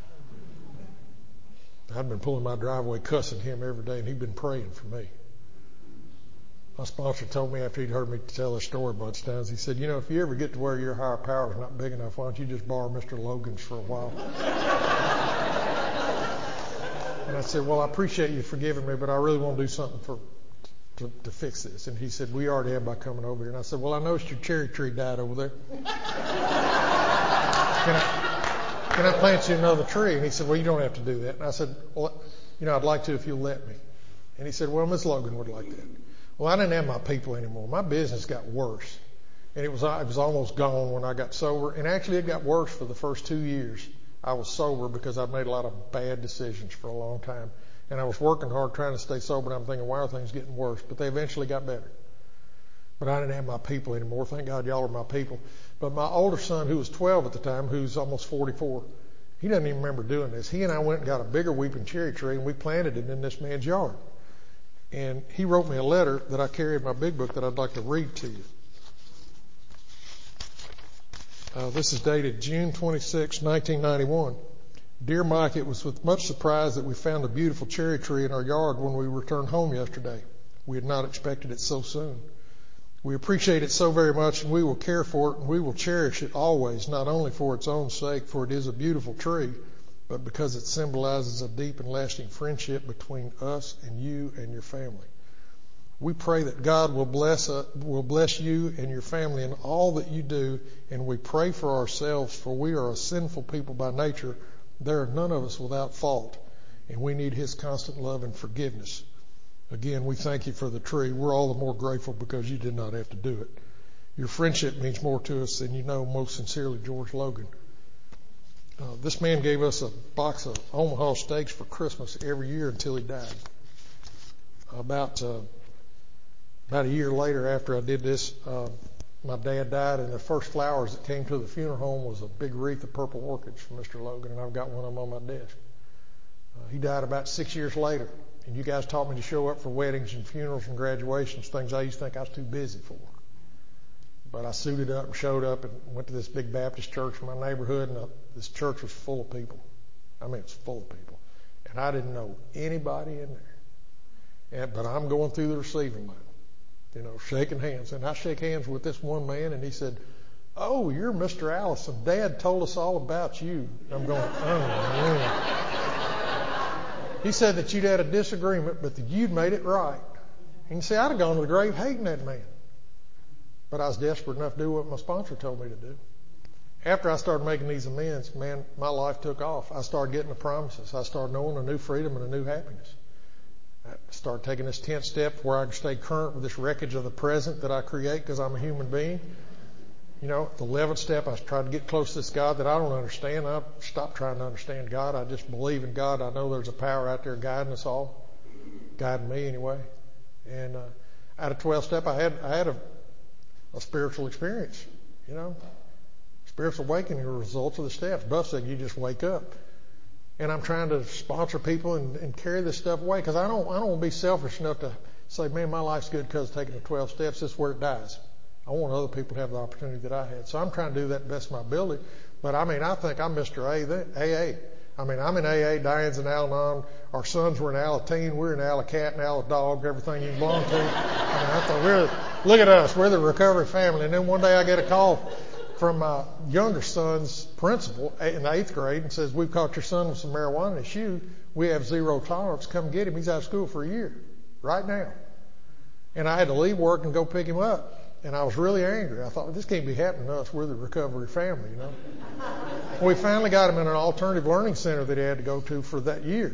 C: I'd been pulling my driveway cussing him every day, and he'd been praying for me. My sponsor told me after he'd heard me tell this story a bunch of times, he said, "If you ever get to where your higher power is not big enough, why don't you just borrow Mr. Logan's for a while?" And I said, "Well, I appreciate you forgiving me, but I really want to do something to fix this." And he said, "We already have by coming over here." And I said, "Well, I noticed your cherry tree died over there. Can I plant you another tree?" And he said, "Well, you don't have to do that." And I said, "Well, I'd like to if you'll let me." And he said, "Well, Miss Logan would like that." Well, I didn't have my people anymore. My business got worse. And it was almost gone when I got sober. And actually it got worse for the first 2 years. I was sober because I'd made a lot of bad decisions for a long time. And I was working hard trying to stay sober, and I'm thinking, why are things getting worse? But they eventually got better. But I didn't have my people anymore. Thank God y'all are my people. But my older son, who was 12 at the time, who's almost 44, he doesn't even remember doing this. He and I went and got a bigger weeping cherry tree, and we planted it in this man's yard. And he wrote me a letter that I carry in my big book that I'd like to read to you. This is dated June 26, 1991. "Dear Mike, it was with much surprise that we found a beautiful cherry tree in our yard when we returned home yesterday. We had not expected it so soon. We appreciate it so very much, and we will care for it, and we will cherish it always, not only for its own sake, for it is a beautiful tree, but because it symbolizes a deep and lasting friendship between us and you and your family. We pray that God will bless you and your family in all that you do, and we pray for ourselves, for we are a sinful people by nature. There are none of us without fault, and we need His constant love and forgiveness. Again, we thank you for the tree. We're all the more grateful because you did not have to do it. Your friendship means more to us than you know. Most sincerely, George Logan." This man gave us a box of Omaha steaks for Christmas every year until he died. About a year later after I did this, my dad died, and the first flowers that came to the funeral home was a big wreath of purple orchids from Mr. Logan, and I've got one of them on my desk. He died about 6 years later. And you guys taught me to show up for weddings and funerals and graduations, things I used to think I was too busy for. But I suited up and showed up and went to this big Baptist church in my neighborhood, and this church was full of people. I mean, it's full of people. And I didn't know anybody in there. But I'm going through the receiving line, shaking hands. And I shake hands with this one man, and he said, "Oh, you're Mr. Allison. Dad told us all about you." I'm going, "Oh, man." He said that you'd had a disagreement, but that you'd made it right. And you see, I'd have gone to the grave hating that man. But I was desperate enough to do what my sponsor told me to do. After I started making these amends, man, my life took off. I started getting the promises. I started knowing a new freedom and a new happiness. I started taking this 10th step where I can stay current with this wreckage of the present that I create because I'm a human being. The 11th step, I tried to get close to this God that I don't understand. I stopped trying to understand God. I just believe in God. I know there's a power out there guiding us all, guiding me anyway. And out of 12 step, I had a spiritual experience. Spiritual awakening are results of the steps. Buff said you just wake up. And I'm trying to sponsor people and carry this stuff away because I don't want to be selfish enough to say, man, my life's good because of taking the 12 steps. This is where it dies. I want other people to have the opportunity that I had. So I'm trying to do that best of my ability. But I think I'm Mr. AA. I'm in AA. Diane's in Al-Anon. Our sons were in Alateen. We're in Al-Cat and Al-Dog, everything you belong to. I thought, look at us. We're the recovery family. And then one day I get a call from my younger son's principal in the 8th grade and says, "We've caught your son with some marijuana in his shoe. We have zero tolerance. Come get him. He's out of school for a year right now." And I had to leave work and go pick him up. And I was really angry. I thought, this can't be happening to us. We're the recovery family, We finally got him in an alternative learning center that he had to go to for that year.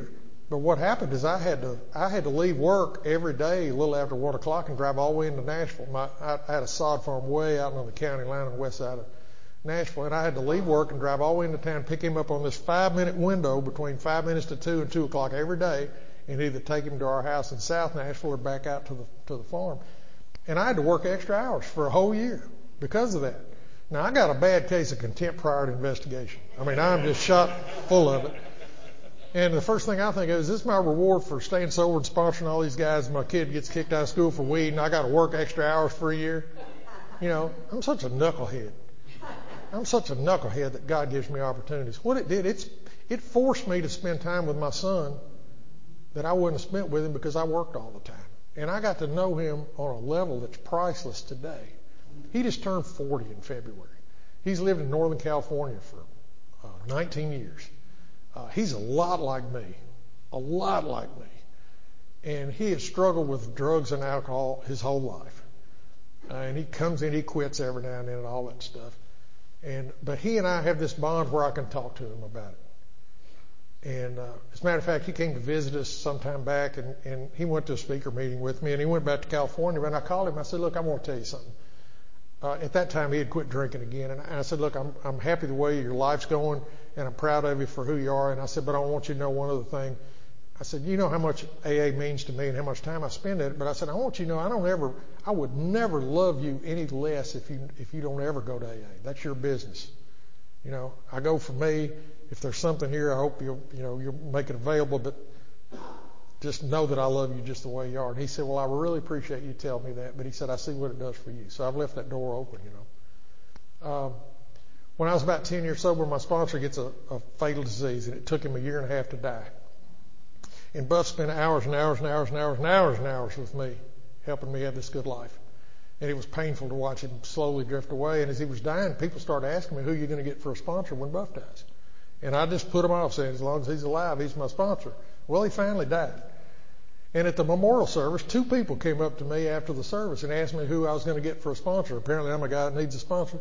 C: But what happened is I had to leave work every day a little after 1 o'clock and drive all the way into Nashville. I had a sod farm way out on the county line on the west side of Nashville, and I had to leave work and drive all the way into town, pick him up on this 5-minute window between 5 minutes to 2 and 2 o'clock every day, and either take him to our house in South Nashville or back out to the farm. And I had to work extra hours for a whole year because of that. Now, I got a bad case of contempt prior to investigation. I mean, I'm just shot full of it. And the first thing I think of is this my reward for staying sober and sponsoring all these guys? My kid gets kicked out of school for weed, and I got to work extra hours for a year. You know, I'm such a knucklehead. I'm such a knucklehead that God gives me opportunities. What it did, it forced me to spend time with my son that I wouldn't have spent with him because I worked all the time. And I got to know him on a level that's priceless today. He just turned 40 in February. He's lived in Northern California for 19 years. He's a lot like me. And he has struggled with drugs and alcohol his whole life. And he comes in, he quits every now and then and all that stuff. But he and I have this bond where I can talk to him about it. And as a matter of fact, he came to visit us sometime back, and he went to a speaker meeting with me, and he went back to California. And I called him. I said, look, I want to tell you something. At that time, he had quit drinking again. And I said, look, I'm happy the way your life's going, and I'm proud of you for who you are. And I said, but I want you to know one other thing. I said, you know how much AA means to me and how much time I spend at it. But I said, I want you to know I would never love you any less if you don't ever go to AA. That's your business. You know, I go for me. If there's something here, I hope you'll make it available. But just know that I love you just the way you are. And he said, well, I really appreciate you telling me that. But he said, I see what it does for you. So I've left that door open, you know. When I was about 10 years sober, my sponsor gets a fatal disease, and it took him 1.5 years to die. And Buff spent hours and hours and hours and hours and hours and hours with me, helping me have this good life. And it was painful to watch him slowly drift away. And as he was dying, people started asking me, who are you going to get for a sponsor when Buff dies? And I just put him off, saying, as long as he's alive, he's my sponsor. Well, he finally died. And at the memorial service, 2 people came up to me after the service and asked me who I was going to get for a sponsor. Apparently, I'm a guy that needs a sponsor.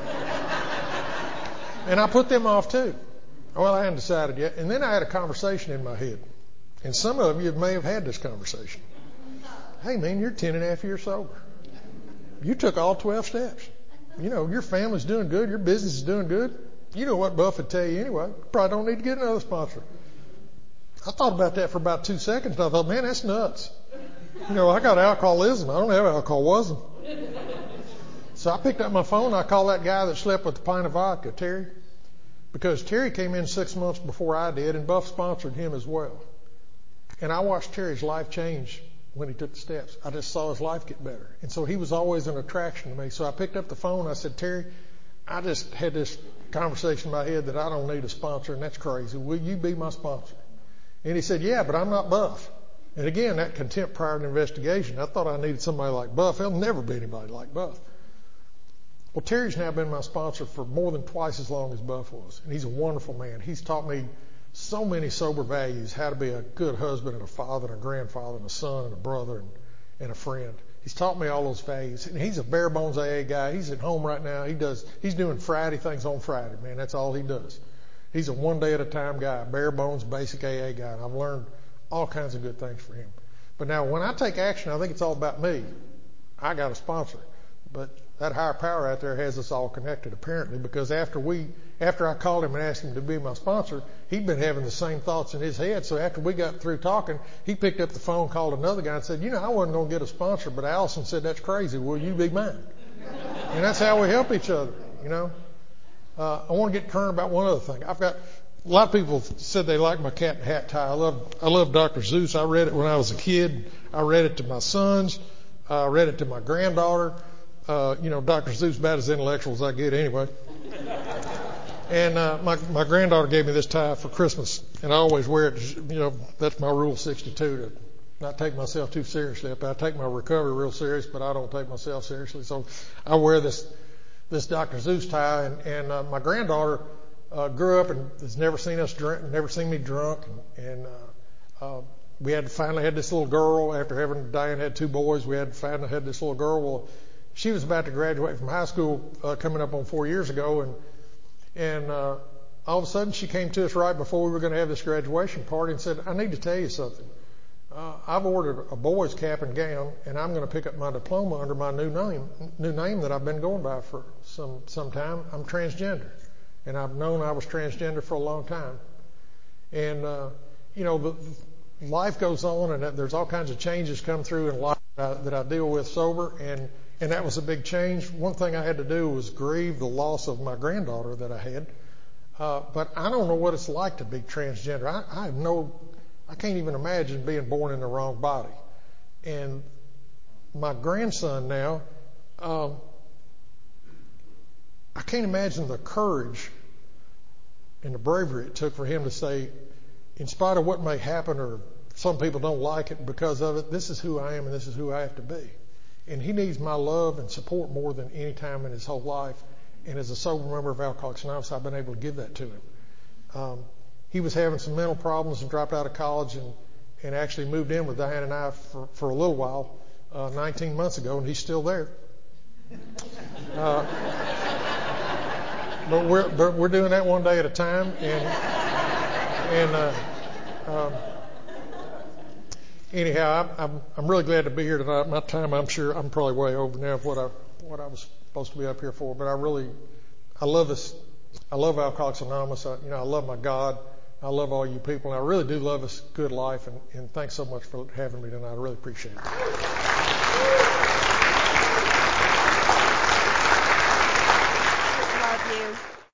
C: And I put them off too. Well, I hadn't decided yet. And then I had a conversation in my head. And some of you may have had this conversation. Hey, man, you're 10.5 years sober. You took all 12 steps. You know, your family's doing good. Your business is doing good. You know what Buff would tell you anyway. You probably don't need to get another sponsor. I thought about that for about 2 seconds, and I thought, man, that's nuts. You know, I got alcoholism. I don't have alcoholism. So I picked up my phone. I called that guy that slept with the pint of vodka, Terry, because Terry came in 6 months before I did, and Buff sponsored him as well. And I watched Terry's life change when he took the steps. I just saw his life get better. And so he was always an attraction to me. So I picked up the phone. I said, Terry, I just had this conversation in my head that I don't need a sponsor, and that's crazy. Will you be my sponsor? And he said, yeah, but I'm not Buff. And again, that contempt prior to investigation. I thought I needed somebody like Buff. There'll never be anybody like Buff. Well, Terry's now been my sponsor for more than twice as long as Buff was. And he's a wonderful man. He's taught me so many sober values, how to be a good husband and a father and a grandfather and a son and a brother and a friend. He's taught me all those values. And he's a bare bones AA guy. He's at home right now. He's doing Friday things on Friday, man. That's all he does. He's a one day at a time guy, bare bones, basic AA guy. And I've learned all kinds of good things from him. But now when I take action, I think it's all about me. I got a sponsor. But that higher power out there has us all connected, apparently, because after I called him and asked him to be my sponsor, he'd been having the same thoughts in his head. So after we got through talking, he picked up the phone, called another guy and said, I wasn't going to get a sponsor, but Allison said, that's crazy. Will you be mine? And that's how we help each other, I want to get current about one other thing. A lot of people said they like my cat and hat tie. I love Dr. Seuss. I read it when I was a kid. I read it to my sons. I read it to my granddaughter. Dr. Seuss about as intellectual as I get anyway. And my granddaughter gave me this tie for Christmas, and I always wear it. That's my rule 62, to not take myself too seriously. I take my recovery real serious, but I don't take myself seriously. So I wear this Dr. Seuss tie, and my granddaughter grew up and has never seen us drink, never seen me drunk, and we finally had this little girl. After having Diane had 2 boys, we finally had this little girl. Well, she was about to graduate from high school coming up on 4 years ago, and all of a sudden she came to us right before we were going to have this graduation party and said, I need to tell you something. I've ordered a boy's cap and gown, and I'm going to pick up my diploma under my new name that I've been going by for some time. I'm transgender, and I've known I was transgender for a long time. And life goes on, and there's all kinds of changes come through in life that I deal with sober, and that was a big change. One thing I had to do was grieve the loss of my granddaughter that I had. But I don't know what it's like to be transgender. I can't even imagine being born in the wrong body. And my grandson now, I can't imagine the courage and the bravery it took for him to say, in spite of what may happen or some people don't like it because of it, this is who I am and this is who I have to be. And he needs my love and support more than any time in his whole life. And as a sober member of Alcoholics Anonymous, I've been able to give that to him. He was having some mental problems and dropped out of college and actually moved in with Diane and I for a little while, 19 months ago, and he's still there. But we're doing that one day at a time, anyhow, I'm really glad to be here tonight. My time, I'm sure, I'm probably way over now of what I was supposed to be up here for, but I love this. I love Alcoholics Anonymous. I love my God. I love all you people, and I really do love this good life, and thanks so much for having me tonight. I really appreciate it.